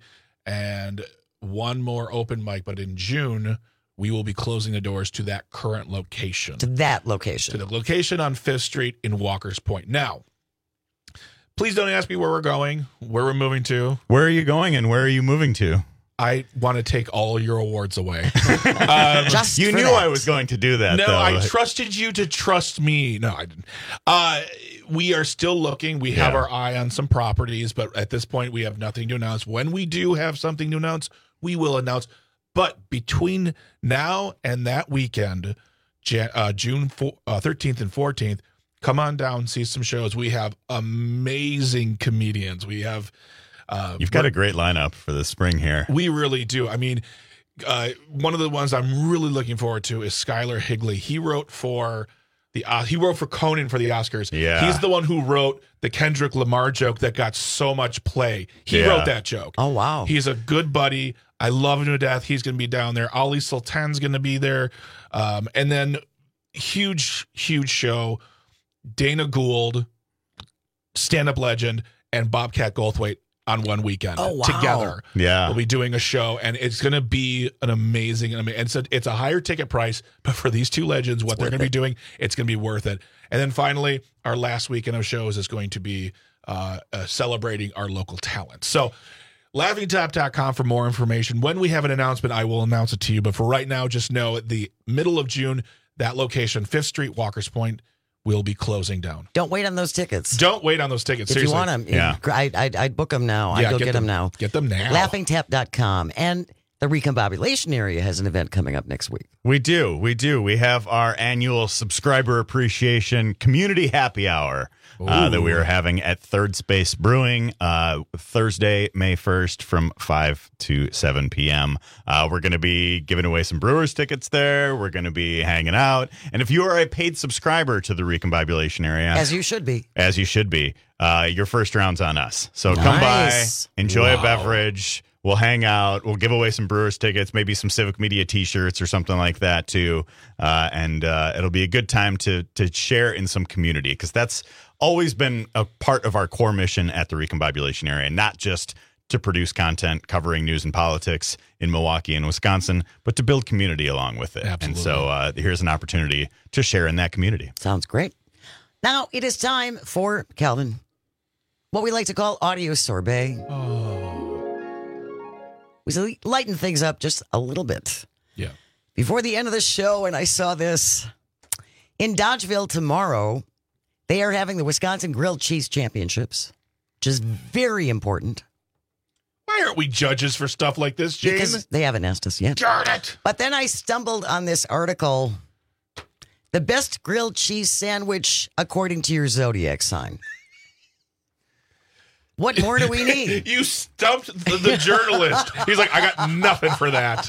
and one more open mic. But in June, we will be closing the doors to that current location. To that location. To the location on Fifth Street in Walker's Point. Now, please don't ask me where we're going, where we're moving to. Where are you going and where are you moving to? I want to take all your awards away. um, Just you knew that. I was going to do that. No, though. I trusted you to trust me. No, I didn't. Uh, we are still looking. We have Yeah. our eye on some properties, but at this point, we have nothing to announce. When we do have something to announce, we will announce. But between now and that weekend, Jan- uh, June thirteenth and fourteenth, come on down, see some shows. We have amazing comedians. We have... Uh, You've got a great lineup for the spring here. We really do. I mean, uh, one of the ones I'm really looking forward to is Skylar Higley. He wrote for the uh, he wrote for Conan for the Oscars. Yeah. He's the one who wrote the Kendrick Lamar joke that got so much play. He Yeah. wrote that joke. Oh, wow. He's a good buddy. I love him to death. He's going to be down there. Ali Sultan's going to be there. Um, and then huge, huge show. Dana Gould, stand-up legend, and Bobcat Goldthwait on one weekend Oh, wow. together. Yeah. We'll be doing a show, and it's going to be an amazing, and it's a, it's a higher ticket price, but for these two legends, what they're going to be doing, it's going to be worth it. And then finally, our last weekend of shows is going to be uh, uh, celebrating our local talent. So laughing tap dot com for more information. When we have an announcement, I will announce it to you. But for right now, just know at the middle of June, that location, Fifth Street, Walker's Point, will be closing down. Don't wait on those tickets. Don't wait on those tickets. If Seriously. you want them, yeah. I'd, I'd, I'd book them now. Yeah, I'd go get get them- them now. Get them now. laughing tap dot com. And the Recombobulation area has an event coming up next week. We do. We do. We have our annual subscriber appreciation community happy hour uh, that we are having at Third Space Brewing uh, Thursday, May first from five to seven p.m. Uh, we're going to be giving away some Brewers tickets there. We're going to be hanging out. And if you are a paid subscriber to the Recombobulation area, As you should be. as you should be, uh, your first round's on us. So come Nice. by, enjoy Wow. a beverage. We'll hang out. We'll give away some Brewers tickets, maybe some Civic Media T-shirts or something like that too. Uh, and uh, it'll be a good time to to share in some community, because that's always been a part of our core mission at the Recombobulation area, not just to produce content covering news and politics in Milwaukee and Wisconsin, but to build community along with it. Absolutely. And so uh, here's an opportunity to share in that community. Sounds great. Now it is time for, Calvin, what we like to call audio sorbet. We lighten things up just a little bit. Yeah. Before the end of the show, and I saw this, in Dodgeville tomorrow, they are having the Wisconsin Grilled Cheese Championships, which is very important. Why aren't we judges for stuff like this, Jane? Because they haven't asked us yet. Darn it. But then I stumbled on this article, the best grilled cheese sandwich according to your zodiac sign. What more do we need? You stumped the, the journalist. He's like, I got nothing for that.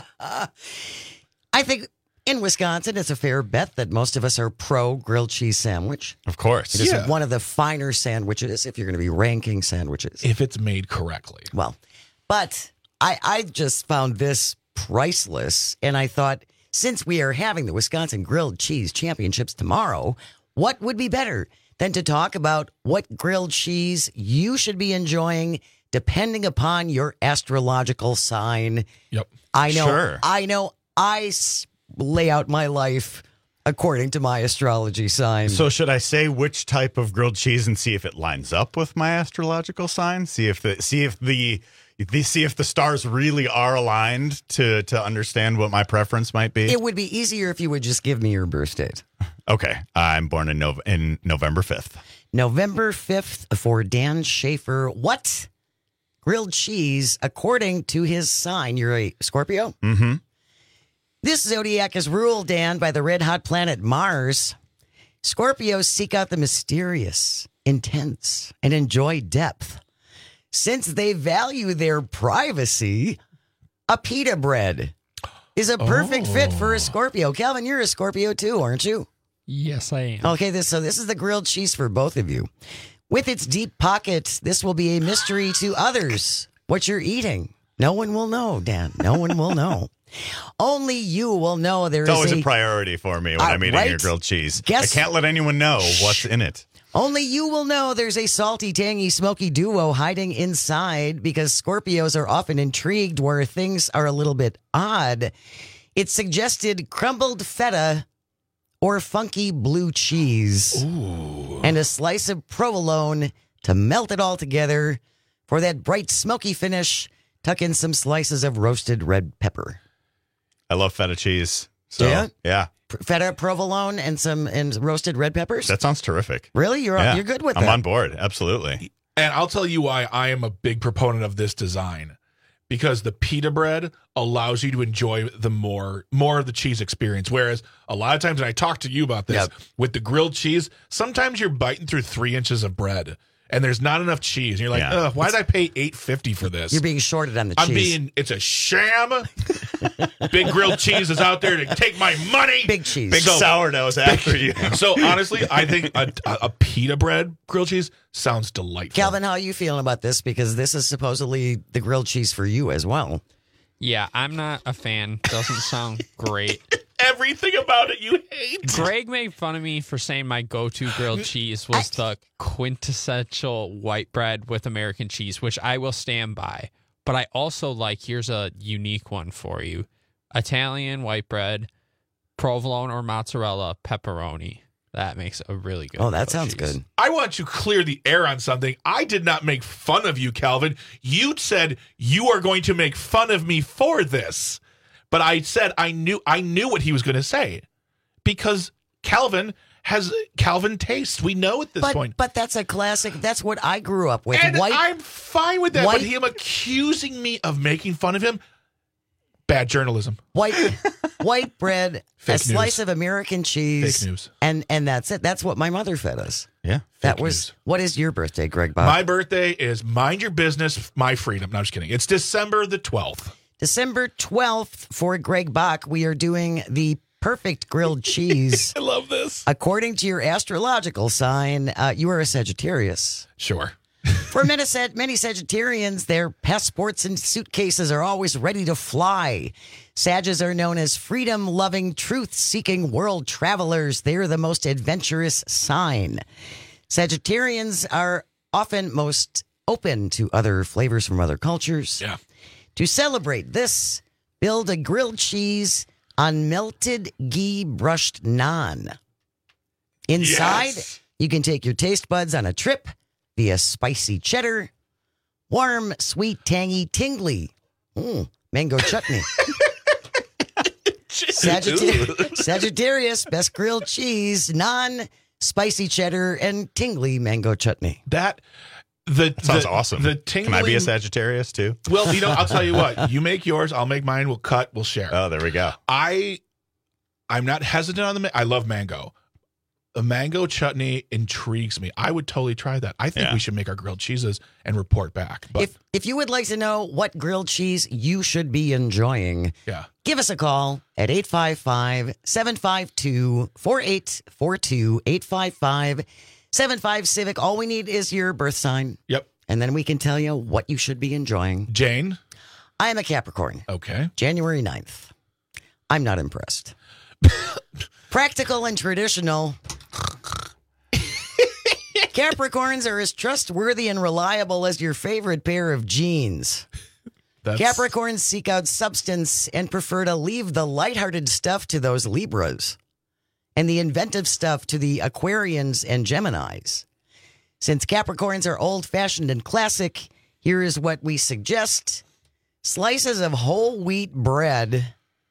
I think in Wisconsin, it's a fair bet that most of us are pro grilled cheese sandwich. Of course. It is Yeah. one of the finer sandwiches if you're going to be ranking sandwiches. If it's made correctly. Well, but I, I just found this priceless, and I thought, since we are having the Wisconsin Grilled Cheese Championships tomorrow, what would be better than to talk about what grilled cheese you should be enjoying depending upon your astrological sign? Yep. I know. Sure. I know. I s- lay out my life according to my astrology sign. So should I say which type of grilled cheese and see if it lines up with my astrological sign? See if the see if the, the see if the stars really are aligned to to understand what my preference might be. It would be easier if you would just give me your birth date. Okay, I'm born in Nov- in November fifth. November fifth for Dan Schaefer. What grilled cheese, according to his sign? You're a Scorpio? Mm-hmm. This zodiac is ruled, Dan, by the red hot planet Mars. Scorpios seek out the mysterious, intense, and enjoy depth. Since they value their privacy, a pita bread is a perfect fit for a Scorpio. Calvin, you're a Scorpio too, aren't you? Yes, I am. Okay, this so this is the grilled cheese for both of you. With its deep pocket, this will be a mystery to others. What you're eating, no one will know, Dan. No one will know. Only you will know there It's is always a, a priority for me when Uh, I'm eating right? your grilled cheese. Guess- I can't let anyone know what's in it. Only you will know there's a salty, tangy, smoky duo hiding inside, because Scorpios are often intrigued where things are a little bit odd. It suggested crumbled feta or funky blue cheese. Ooh. And a slice of provolone to melt it all together. For that bright, smoky finish, tuck in some slices of roasted red pepper. I love feta cheese. So, Yeah? yeah. P- Feta, provolone, and some and roasted red peppers. That sounds terrific. Really? You're Yeah. you're good with I'm that? on board. Absolutely. And I'll tell you why I am a big proponent of this design. Because the pita bread allows you to enjoy the more more of the cheese experience. Whereas a lot of times, and I talked to you about this, Yep. with the grilled cheese, sometimes you're biting through three inches of bread and there's not enough cheese. And you're like, Yeah. ugh, why did I pay eight fifty for this? You're being shorted on the I'm cheese. being, it's a sham. Big grilled cheese is out there to take my money. Big cheese. Big So- sourdough's after you. So honestly, I think a, a, a pita bread grilled cheese sounds delightful. Calvin, how are you feeling about this? Because this is supposedly the grilled cheese for you as well. Yeah, I'm not a fan. Doesn't sound great. Everything about it you hate. Greg made fun of me for saying my go-to grilled cheese was the quintessential white bread with American cheese, which I will stand by. But I also like, here's a unique one for you. Italian white bread, provolone or mozzarella, pepperoni. That makes a really good. Oh, that grilled sounds cheese. good. I want to clear the air on something. I did not make fun of you, Calvin. You said you are going to make fun of me for this. But I said I knew I knew what he was going to say. Because Calvin has Calvin taste. We know at this but, point. But that's a classic. That's what I grew up with. And white, I'm fine with that. white, But him accusing me of making fun of him, bad journalism. White white bread, Fake a slice news. of American cheese. Fake news. And and that's it. That's what my mother fed us. Yeah. That was, what is your birthday, Greg Bob? My birthday is mind your business, my freedom. No, I'm just kidding. It's December the twelfth. December twelfth for Greg Bach. We are doing the perfect grilled cheese. I love this. According to your astrological sign, uh, you are a Sagittarius. Sure. For many, many Sagittarians, their passports and suitcases are always ready to fly. Sages are known as freedom-loving, truth-seeking world travelers. They're the most adventurous sign. Sagittarians are often most open to other flavors from other cultures. Yeah. To celebrate this, build a grilled cheese on melted ghee brushed naan. Inside, Yes. you can take your taste buds on a trip via spicy cheddar, warm, sweet, tangy, tingly, mm, mango chutney. Sagittarius, Sagittarius, best grilled cheese, naan, spicy cheddar, and tingly mango chutney. That the That sounds the, awesome. The Can I be a tingling- Sagittarius too? Well, you know, I'll tell you what. You make yours, I'll make mine. We'll cut, we'll share. Oh, there we go. I, I'm not hesitant on the. ma- I love mango. The mango chutney intrigues me. I would totally try that. I think Yeah. we should make our grilled cheeses and report back. But If if you would like to know what grilled cheese you should be enjoying, yeah, give us a call at eight five five, seven five two, four eight four two, eight five five, seven five Civic. All we need is your birth sign. Yep. And then we can tell you what you should be enjoying. Jane? I am a Capricorn. Okay. January ninth. I'm not impressed. Practical and traditional. Capricorns are as trustworthy and reliable as your favorite pair of jeans. That's- Capricorns seek out substance and prefer to leave the lighthearted stuff to those Libras and the inventive stuff to the Aquarians and Geminis. Since Capricorns are old-fashioned and classic, here is what we suggest. Slices of whole wheat bread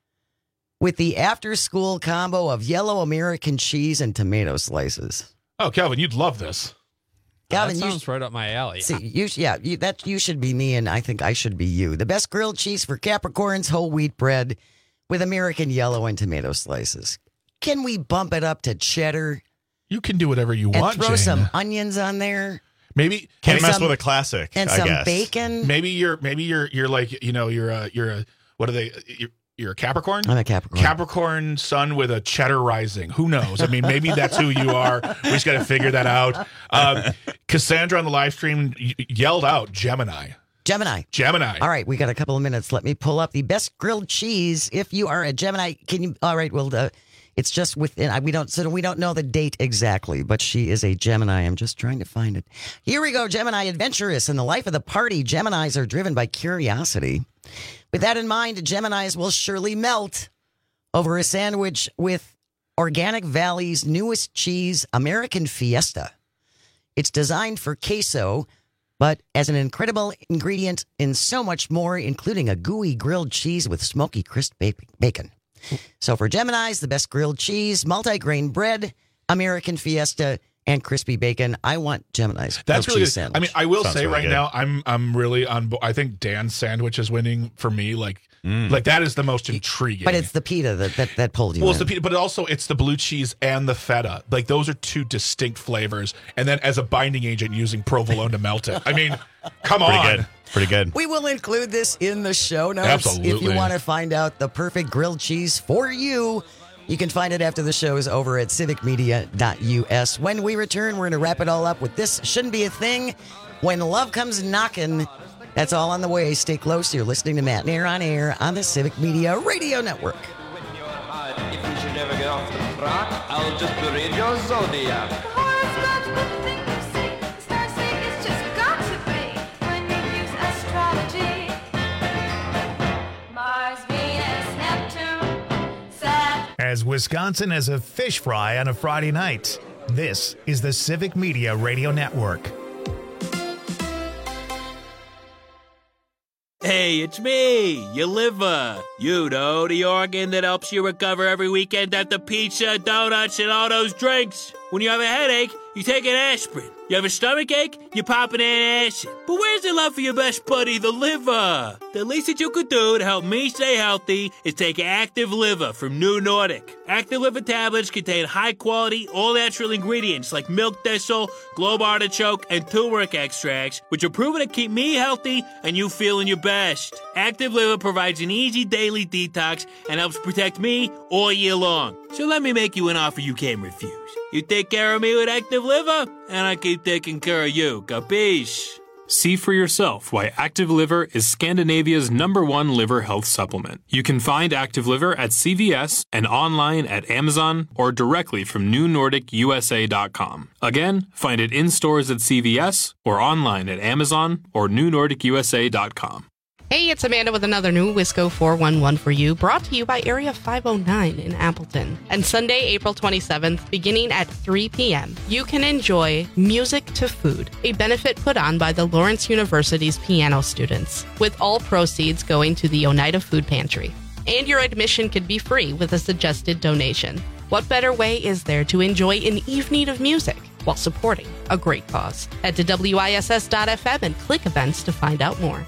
with the after-school combo of yellow American cheese and tomato slices. Oh, Calvin, you'd love this. Calvin, that you sounds right up my alley. See, you, yeah, you, that you should be me, and I think I should be you. The best grilled cheese for Capricorns, whole wheat bread with American yellow and tomato slices. Can we bump it up to cheddar? You can do whatever you and want, throw Jane. some onions on there. Maybe Can't And mess some- with a classic. and I some guess. bacon. Maybe you're maybe you're you're like you know you're a you're a what are they you're, you're a Capricorn. I'm a Capricorn. Capricorn sun with a cheddar rising. Who knows? I mean, maybe that's who you are. We just got to figure that out. Um, Cassandra on the live stream y- yelled out Gemini. Gemini. Gemini. All right, we got a couple of minutes. Let me pull up the best grilled cheese. If you are a Gemini, can you? All right, well, uh, it's just within. We don't. So we don't know the date exactly, but she is a Gemini. I'm just trying to find it. Here we go. Gemini, adventurous in the life of the party. Geminis are driven by curiosity. With that in mind, Geminis will surely melt over a sandwich with Organic Valley's newest cheese, American Fiesta. It's designed for queso, but as an incredible ingredient in so much more, including a gooey grilled cheese with smoky crisp ba- bacon. So for Geminis, the best grilled cheese, multi-grain bread, American Fiesta, and crispy bacon. I want Gemini's That's grilled really cheese good. sandwich. I mean, I will Sounds say really right good. now, I'm I'm really on. Bo- I think Dan's sandwich is winning for me. Like Mm. like that is the most intriguing. but it's the pita that, that, that pulled you well, it's in. the pita, but also it's the blue cheese and the feta. Like those are two distinct flavors. And then as a binding agent, using provolone to melt it. I mean, come Pretty on. good. Pretty good. We will include this in the show notes. If Absolutely. you want to find out the perfect grilled cheese for you, you can find it after the show is over at civic media dot u s. When we return, we're going to wrap it all up with This Shouldn't Be a Thing. When love comes knocking, that's all on the way. Stay close. You're listening to Matt Nair on air on the Civic Media Radio Network. If you should ever get off the track, I'll just read your zodiac. as Wisconsin as a fish fry on a Friday night. This is the Civic Media Radio Network. Hey, it's me, your liver. You know, the organ that helps you recover every weekend after pizza, donuts, and all those drinks. When you have a headache, you take an aspirin. You have a stomach ache, you pop an antacid. But where's the love for your best buddy, the liver? The least that you could do to help me stay healthy is take Active Liver from New Nordic. Active Liver tablets contain high-quality, all-natural ingredients like milk thistle, globe artichoke, and turmeric extracts, which are proven to keep me healthy and you feeling your best. Active Liver provides an easy daily detox and helps protect me all year long. So let me make you an offer you can't refuse. You take care of me with Active Liver, and I keep taking care of you. Capiche? See for yourself why Active Liver is Scandinavia's number one liver health supplement. You can find Active Liver at C V S and online at Amazon or directly from new nordic U S A dot com. Again, find it in stores at C V S or online at Amazon or new nordic U S A dot com. Hey, it's Amanda with another new Wisco four one one for you, brought to you by Area five oh nine in Appleton. And Sunday, April twenty-seventh, beginning at three p.m., you can enjoy Music to Food, a benefit put on by the Lawrence University's piano students, with all proceeds going to the Oneida Food Pantry. And your admission can be free with a suggested donation. What better way is there to enjoy an evening of music while supporting a great cause? Head to W I S S dot F M and click events to find out more.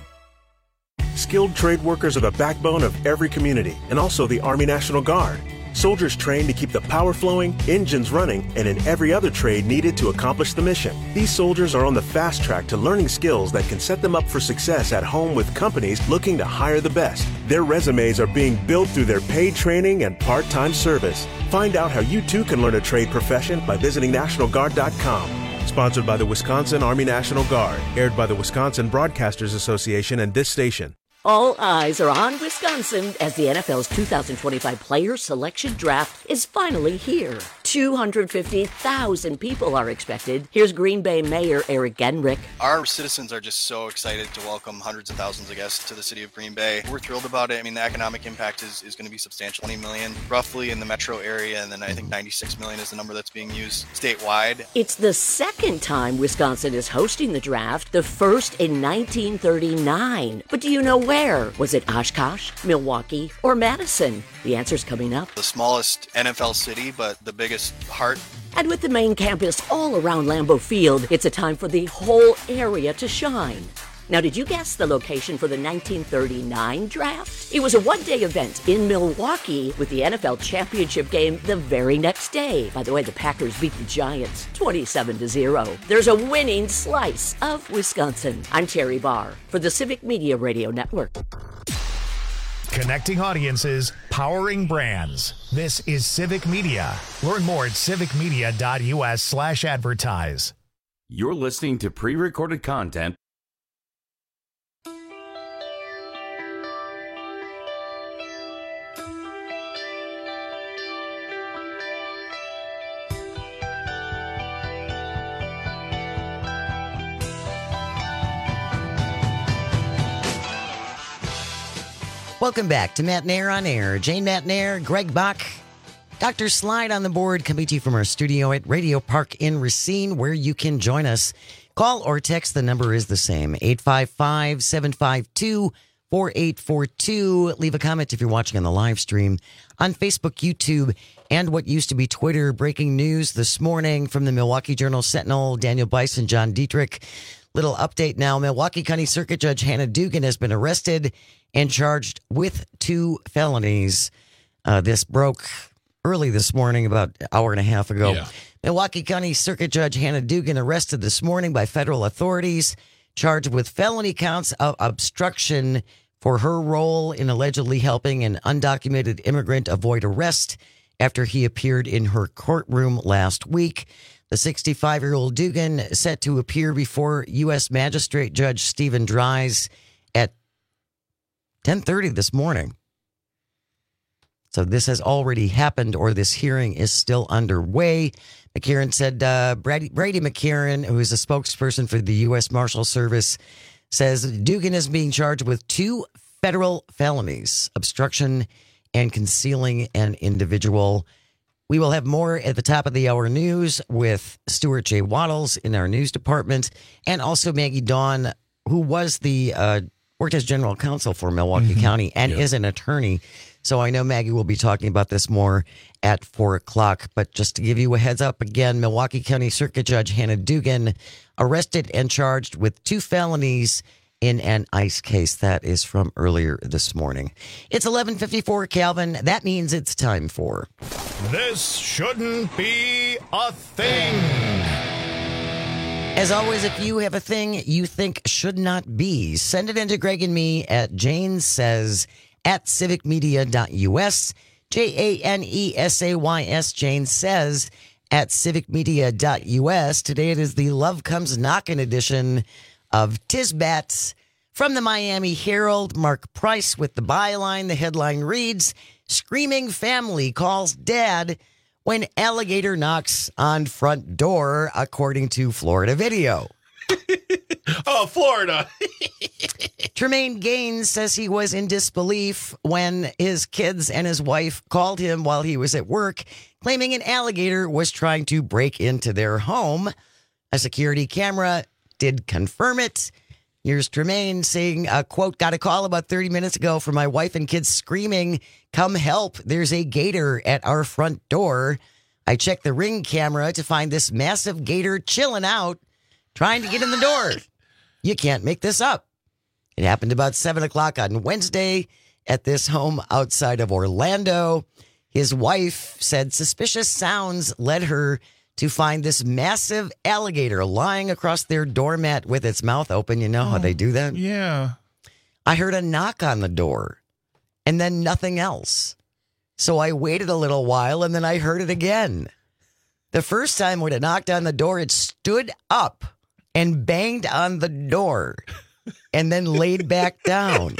Skilled trade workers are the backbone of every community and also the Army National Guard. Soldiers trained to keep the power flowing, engines running, and in every other trade needed to accomplish the mission. These soldiers are on the fast track to learning skills that can set them up for success at home with companies looking to hire the best. Their resumes are being built through their paid training and part-time service. Find out how you too can learn a trade profession by visiting National Guard dot com. Sponsored by the Wisconsin Army National Guard. Aired by the Wisconsin Broadcasters Association and this station. All eyes are on Wisconsin as the N F L's two thousand twenty-five Player Selection Draft is finally here. two hundred fifty thousand people are expected. Here's Green Bay Mayor Eric Genrich. Our citizens are just so excited to welcome hundreds of thousands of guests to the city of Green Bay. We're thrilled about it. I mean, the economic impact is, is going to be substantial. twenty million roughly in the metro area, and then I think ninety-six million is the number that's being used statewide. It's the second time Wisconsin is hosting the draft, the first in nineteen thirty-nine. But do you know where? Was it Oshkosh, Milwaukee, or Madison? The answer's coming up. The smallest N F L city, but the biggest heart. And with the main campus all around Lambeau Field, it's a time for the whole area to shine. Now, did you guess the location for the nineteen thirty-nine draft? It was a one-day event in Milwaukee with the N F L championship game the very next day. By the way, the Packers beat the Giants twenty-seven to zero. There's a winning slice of Wisconsin. I'm Terry Barr for the Civic Media Radio Network. Connecting audiences, powering brands. This is Civic Media. Learn more at civic media dot U S slash advertise. You're listening to pre-recorded content. Welcome back to Matt Nair on Air. Jane Matt Nair, Greg Bach, Doctor Slide on the board, coming to you from our studio at Radio Park in Racine, where you can join us. Call or text. The number is the same, eight five five, seven five two, four eight four two. Leave a comment if you're watching on the live stream on Facebook, YouTube, and what used to be Twitter. Breaking news this morning from the Milwaukee Journal-Sentinel, Daniel Bison, John Dietrich. Little update now. Milwaukee County Circuit Judge Hannah Dugan has been arrested and charged with two felonies. Uh, this broke early this morning, about an hour and a half ago. Yeah. Milwaukee County Circuit Judge Hannah Dugan arrested this morning by federal authorities, charged with felony counts of obstruction for her role in allegedly helping an undocumented immigrant avoid arrest after he appeared in her courtroom last week. The sixty-five-year-old Dugan set to appear before U S Magistrate Judge Stephen Dries at ten thirty this morning. So this has already happened, or this hearing is still underway. McCarran said, uh, Brady, Brady McCarran, who is a spokesperson for the U S Marshal Service, says Dugan is being charged with two federal felonies, obstruction and concealing an individual. We will have more at the top of the hour news with Stuart J. Waddles in our news department, and also Maggie Dawn, who was the uh, worked as general counsel for Milwaukee mm-hmm. County and yeah. is an attorney. So I know Maggie will be talking about this more at four o'clock. But just to give you a heads up again, Milwaukee County Circuit Judge Hannah Dugan arrested and charged with two felonies in an ICE case. That is from earlier this morning. It's eleven fifty-four, Calvin. That means it's time for... This shouldn't be a thing. As always, if you have a thing you think should not be, send it into Greg and me at Jane Says at civic media dot U S. J A N E S A Y S, Jane Says at civic media dot U S. Today it is the Love Comes Knockin' edition of Tisbats. From the Miami Herald, Mark Price with the byline. The headline reads, Screaming family calls dad when alligator knocks on front door, according to Florida video. Oh, Florida. Tremaine Gaines says he was in disbelief when his kids and his wife called him while he was at work, claiming an alligator was trying to break into their home. A security camera did confirm it. Here's Tremaine saying, uh, quote, got a call about thirty minutes ago from my wife and kids screaming, come help, there's a gator at our front door. I checked the Ring camera to find this massive gator chilling out, trying to get in the door. You can't make this up. It happened about seven o'clock on Wednesday at this home outside of Orlando. His wife said suspicious sounds led her to find this massive alligator lying across their doormat with its mouth open. You know oh, how they do that? Yeah. I heard a knock on the door and then nothing else. So I waited a little while and then I heard it again. The first time when it knocked on the door, it stood up and banged on the door and then laid back down.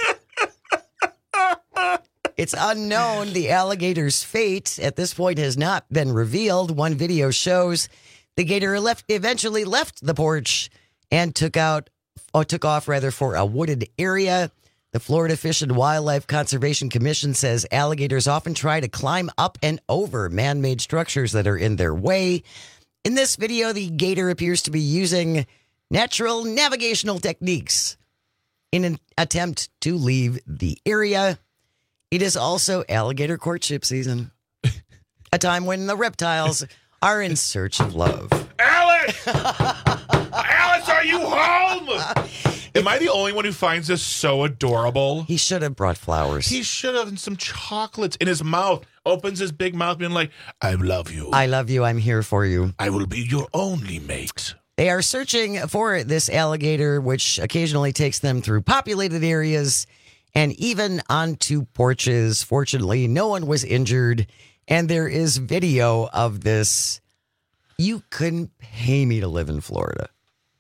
It's unknown. The alligator's fate at this point has not been revealed. One video shows the gator left, eventually left the porch and took out, or took off rather, for a wooded area. The Florida Fish and Wildlife Conservation Commission says alligators often try to climb up and over man-made structures that are in their way. In this video, the gator appears to be using natural navigational techniques in an attempt to leave the area. It is also alligator courtship season, a time when the reptiles are in search of love. Alice! Alice, are you home? Am I the only one who finds this so adorable? He should have brought flowers. He should have, and some chocolates in his mouth. Opens his big mouth being like, I love you. I love you. I'm here for you. I will be your only mate. They are searching for this alligator, which occasionally takes them through populated areas and even onto porches. Fortunately, no one was injured, and there is video of this. You couldn't pay me to live in Florida,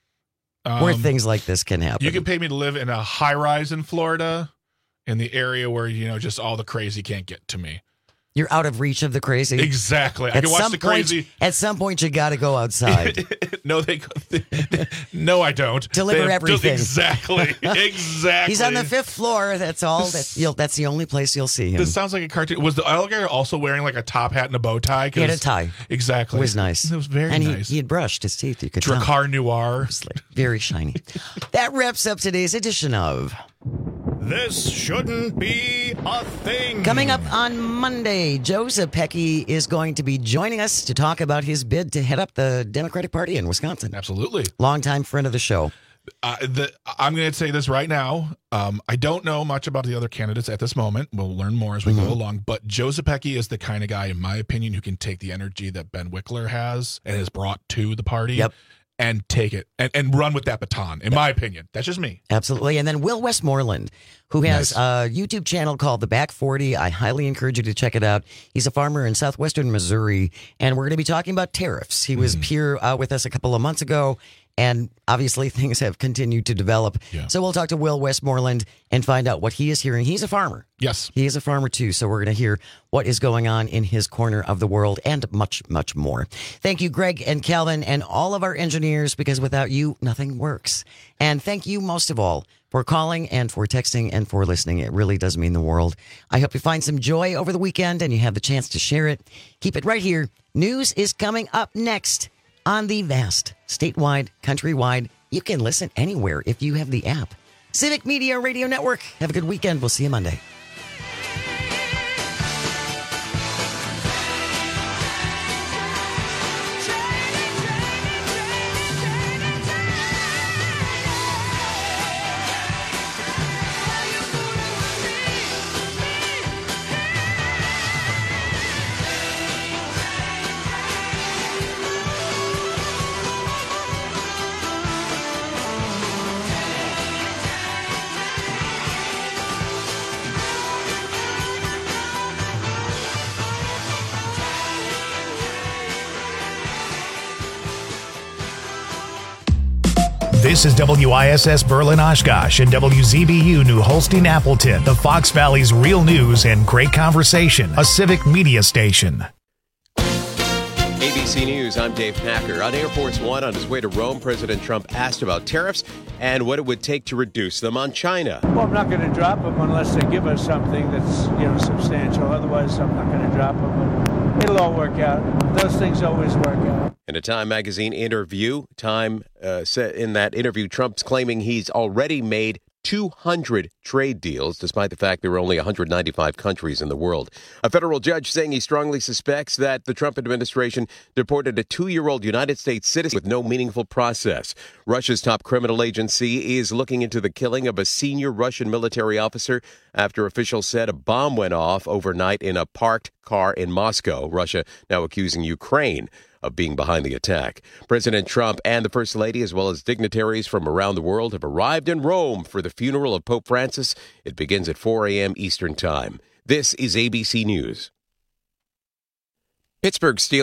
um, where things like this can happen. You can pay me to live in a high-rise in Florida, in the area where, you know, just all the crazy can't get to me. You're out of reach of the crazy. Exactly. I at can watch some the crazy. Point, at some point, you got to go outside. no, they. no, I don't. Deliver everything. Exactly. Exactly. He's on the fifth floor. That's all. That you'll, that's the only place you'll see him. This sounds like a cartoon. Was the alligator also wearing like a top hat and a bow tie? He had a tie. Exactly. It was nice. It was very and nice. He, he had brushed his teeth. You could Dracar tell. Noir. Very shiny. That wraps up today's edition of This Shouldn't Be a Thing. Coming up on Monday, Joe Zepecki is going to be joining us to talk about his bid to head up the Democratic Party in Wisconsin. Absolutely. Longtime friend of the show. Uh, the, I'm going to say this right now. Um, I don't know much about the other candidates at this moment. We'll learn more as we mm-hmm. go along. But Joe Zepecki is the kind of guy, in my opinion, who can take the energy that Ben Wickler has and has brought to the party. Yep. And take it and, and run with that baton, in my opinion. That's just me. Absolutely. And then Will Westmoreland, who has nice. a YouTube channel called The Back forty. I highly encourage you to check it out. He's a farmer in southwestern Missouri, and we're going to be talking about tariffs. He was mm. here uh, with us a couple of months ago, and obviously things have continued to develop. Yeah. So we'll talk to Will Westmoreland and find out what he is hearing. He's a farmer. Yes. He is a farmer, too. So we're going to hear what is going on in his corner of the world and much, much more. Thank you, Greg and Calvin, and all of our engineers, because without you, nothing works. And thank you, most of all, for calling and for texting and for listening. It really does mean the world. I hope you find some joy over the weekend and you have the chance to share it. Keep it right here. News is coming up next on the vast, statewide, countrywide. You can listen anywhere if you have the app. Civic Media Radio Network. Have a good weekend. We'll see you Monday. This is W I S S Berlin Oshkosh and W Z B U New Holstein Appleton, the Fox Valley's real news and great conversation, a civic media station. A B C News, I'm Dave Packer. On Air Force One on his way to Rome, President Trump asked about tariffs and what it would take to reduce them on China. Well, I'm not going to drop them unless they give us something that's, you know, substantial. Otherwise, I'm not going to drop them. But it'll all work out. Those things always work out. In a Time magazine interview, Time uh, said in that interview, Trump's claiming he's already made two hundred trade deals, despite the fact there are only one hundred ninety-five countries in the world. A federal judge saying he strongly suspects that the Trump administration deported a two-year-old United States citizen with no meaningful process. Russia's top criminal agency is looking into the killing of a senior Russian military officer after officials said a bomb went off overnight in a parked car in Moscow. Russia now accusing Ukraine of being behind the attack. President Trump and the First Lady, as well as dignitaries from around the world, have arrived in Rome for the funeral of Pope Francis. It begins at four a.m. Eastern Time. This is A B C News. Pittsburgh Steelers